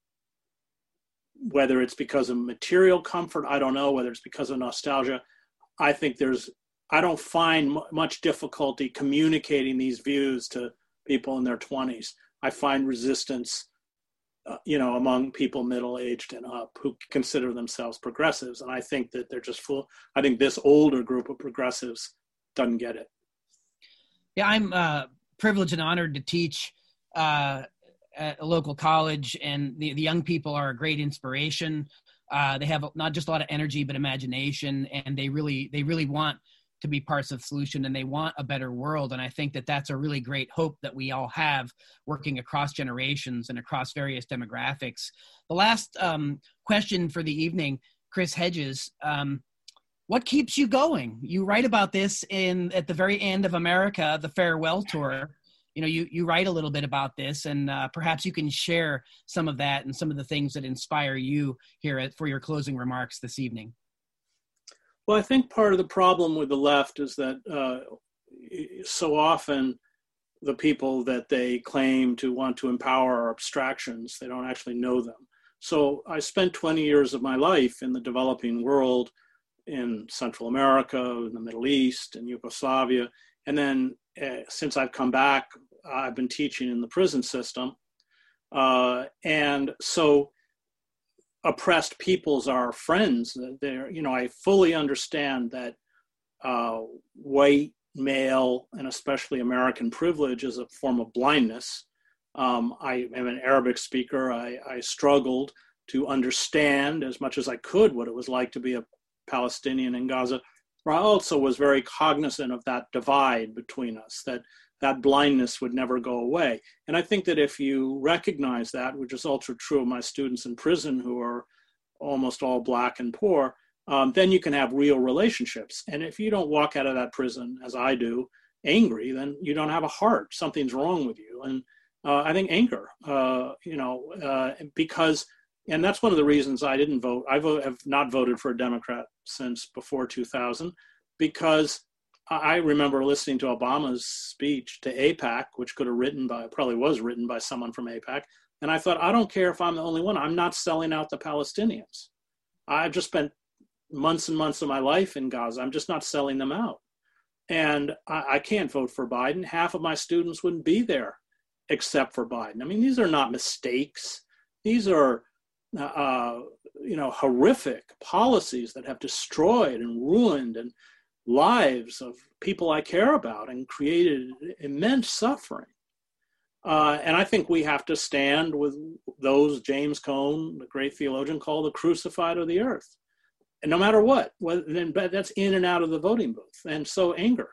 S2: whether it's because of material comfort, I don't know, whether it's because of nostalgia, I think there's, I don't find m- much difficulty communicating these views to people in their twenties. I find resistance, uh, you know, among people middle-aged and up who consider themselves progressives. And I think that they're just full. I think this older group of progressives doesn't get it.
S1: Yeah, I'm uh, privileged and honored to teach uh, at a local college, and the, the young people are a great inspiration. Uh, they have not just a lot of energy, but imagination, and they really they really want to be parts of the solution, and they want a better world. And I think that that's a really great hope that we all have working across generations and across various demographics. The last um, question for the evening, Chris Hedges, um, what keeps you going? You write about this in at the very end of America, the farewell tour. You know, you, you write a little bit about this, and uh, perhaps you can share some of that and some of the things that inspire you here at, for your closing remarks this evening.
S2: Well, I think part of the problem with the left is that uh, so often the people that they claim to want to empower are abstractions. They don't actually know them. So I spent twenty years of my life in the developing world, in Central America, in the Middle East, in Yugoslavia. And then uh, since I've come back, I've been teaching in the prison system. Uh, and so oppressed peoples are friends. They're, you know, I fully understand that uh, white male and especially American privilege is a form of blindness. Um, I am an Arabic speaker. I, I struggled to understand as much as I could what it was like to be a Palestinian in Gaza. But I also was very cognizant of that divide between us, that that blindness would never go away. And I think that if you recognize that, which is also true of my students in prison who are almost all Black and poor, um, then you can have real relationships. And if you don't walk out of that prison, as I do, angry, then you don't have a heart. Something's wrong with you. And uh, I think anger, uh, you know, uh, because, and that's one of the reasons I didn't vote. I vote, have not voted for a Democrat since before two thousand, because I remember listening to Obama's speech to AIPAC, which could have written by, probably was written by someone from AIPAC. And I thought, I don't care if I'm the only one. I'm not selling out the Palestinians. I've just spent months and months of my life in Gaza. I'm just not selling them out. And I, I can't vote for Biden. Half of my students wouldn't be there except for Biden. I mean, these are not mistakes. These are, uh, you know, horrific policies that have destroyed and ruined and lives of people I care about and created immense suffering. Uh, and I think we have to stand with those James Cone, the great theologian, called the crucified of the earth. And no matter what, well, then that's in and out of the voting booth. And so anger.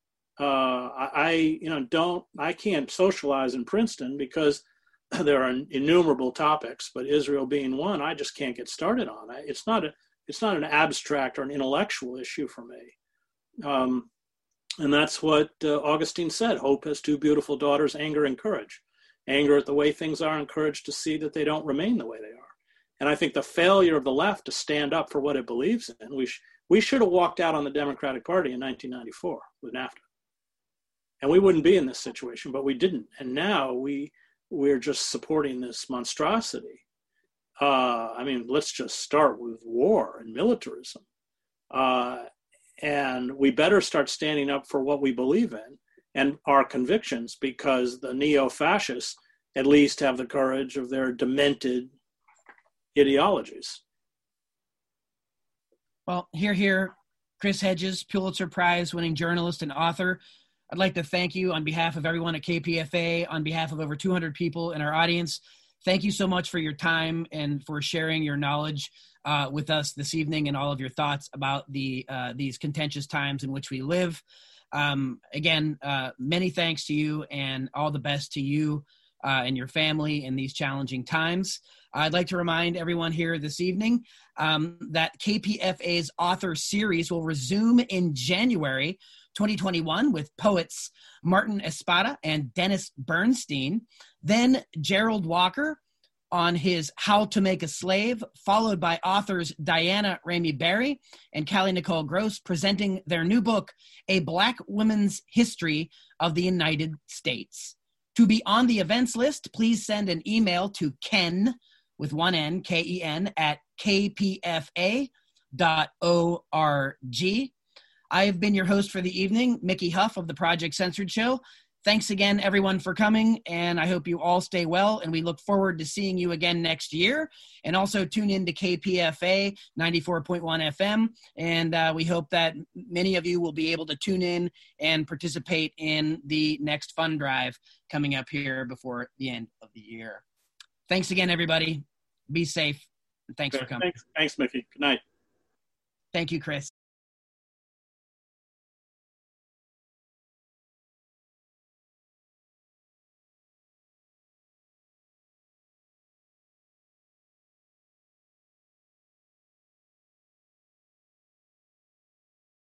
S2: Uh, I, I, you know, don't, I can't socialize in Princeton because there are innumerable topics, but Israel being one, I just can't get started on. It's not a, it's not an abstract or an intellectual issue for me. Um, and that's what uh, Augustine said, hope has two beautiful daughters, anger and courage. Anger at the way things are, and courage to see that they don't remain the way they are. And I think the failure of the left to stand up for what it believes in, we, sh- we should have walked out on the Democratic Party in nineteen ninety-four with NAFTA. And we wouldn't be in this situation, but we didn't. And now we, we're just supporting this monstrosity. Uh, I mean, let's just start with war and militarism. Uh, And we better start standing up for what we believe in and our convictions, because the neo-fascists at least have the courage of their demented ideologies.
S1: Well, here, here, Chris Hedges, Pulitzer Prize winning journalist and author. I'd like to thank you on behalf of everyone at K P F A, on behalf of over two hundred people in our audience. Thank you so much for your time and for sharing your knowledge uh, with us this evening and all of your thoughts about the uh, these contentious times in which we live. Um, again, uh, many thanks to you, and all the best to you uh, and your family in these challenging times. I'd like to remind everyone here this evening um, that K P F A's author series will resume in January twenty twenty-one with poets Martin Espada and Dennis Bernstein. Then Gerald Walker on his How to Make a Slave, followed by authors Diana Ramey Berry and Callie Nicole Gross presenting their new book, A Black Woman's History of the United States. To be on the events list, please send an email to Ken, with one N, K E N, at k p f a dot org. I have been your host for the evening, Mickey Huff of the Project Censored Show. Thanks again, everyone, for coming, and I hope you all stay well, and we look forward to seeing you again next year. And also tune in to K P F A ninety-four point one F M, and uh, we hope that many of you will be able to tune in and participate in the next fund drive coming up here before the end of the year. Thanks again, everybody. Be safe, and thanks
S2: okay,
S1: for coming.
S2: Thanks, thanks, Mickey. Good night.
S1: Thank you, Chris.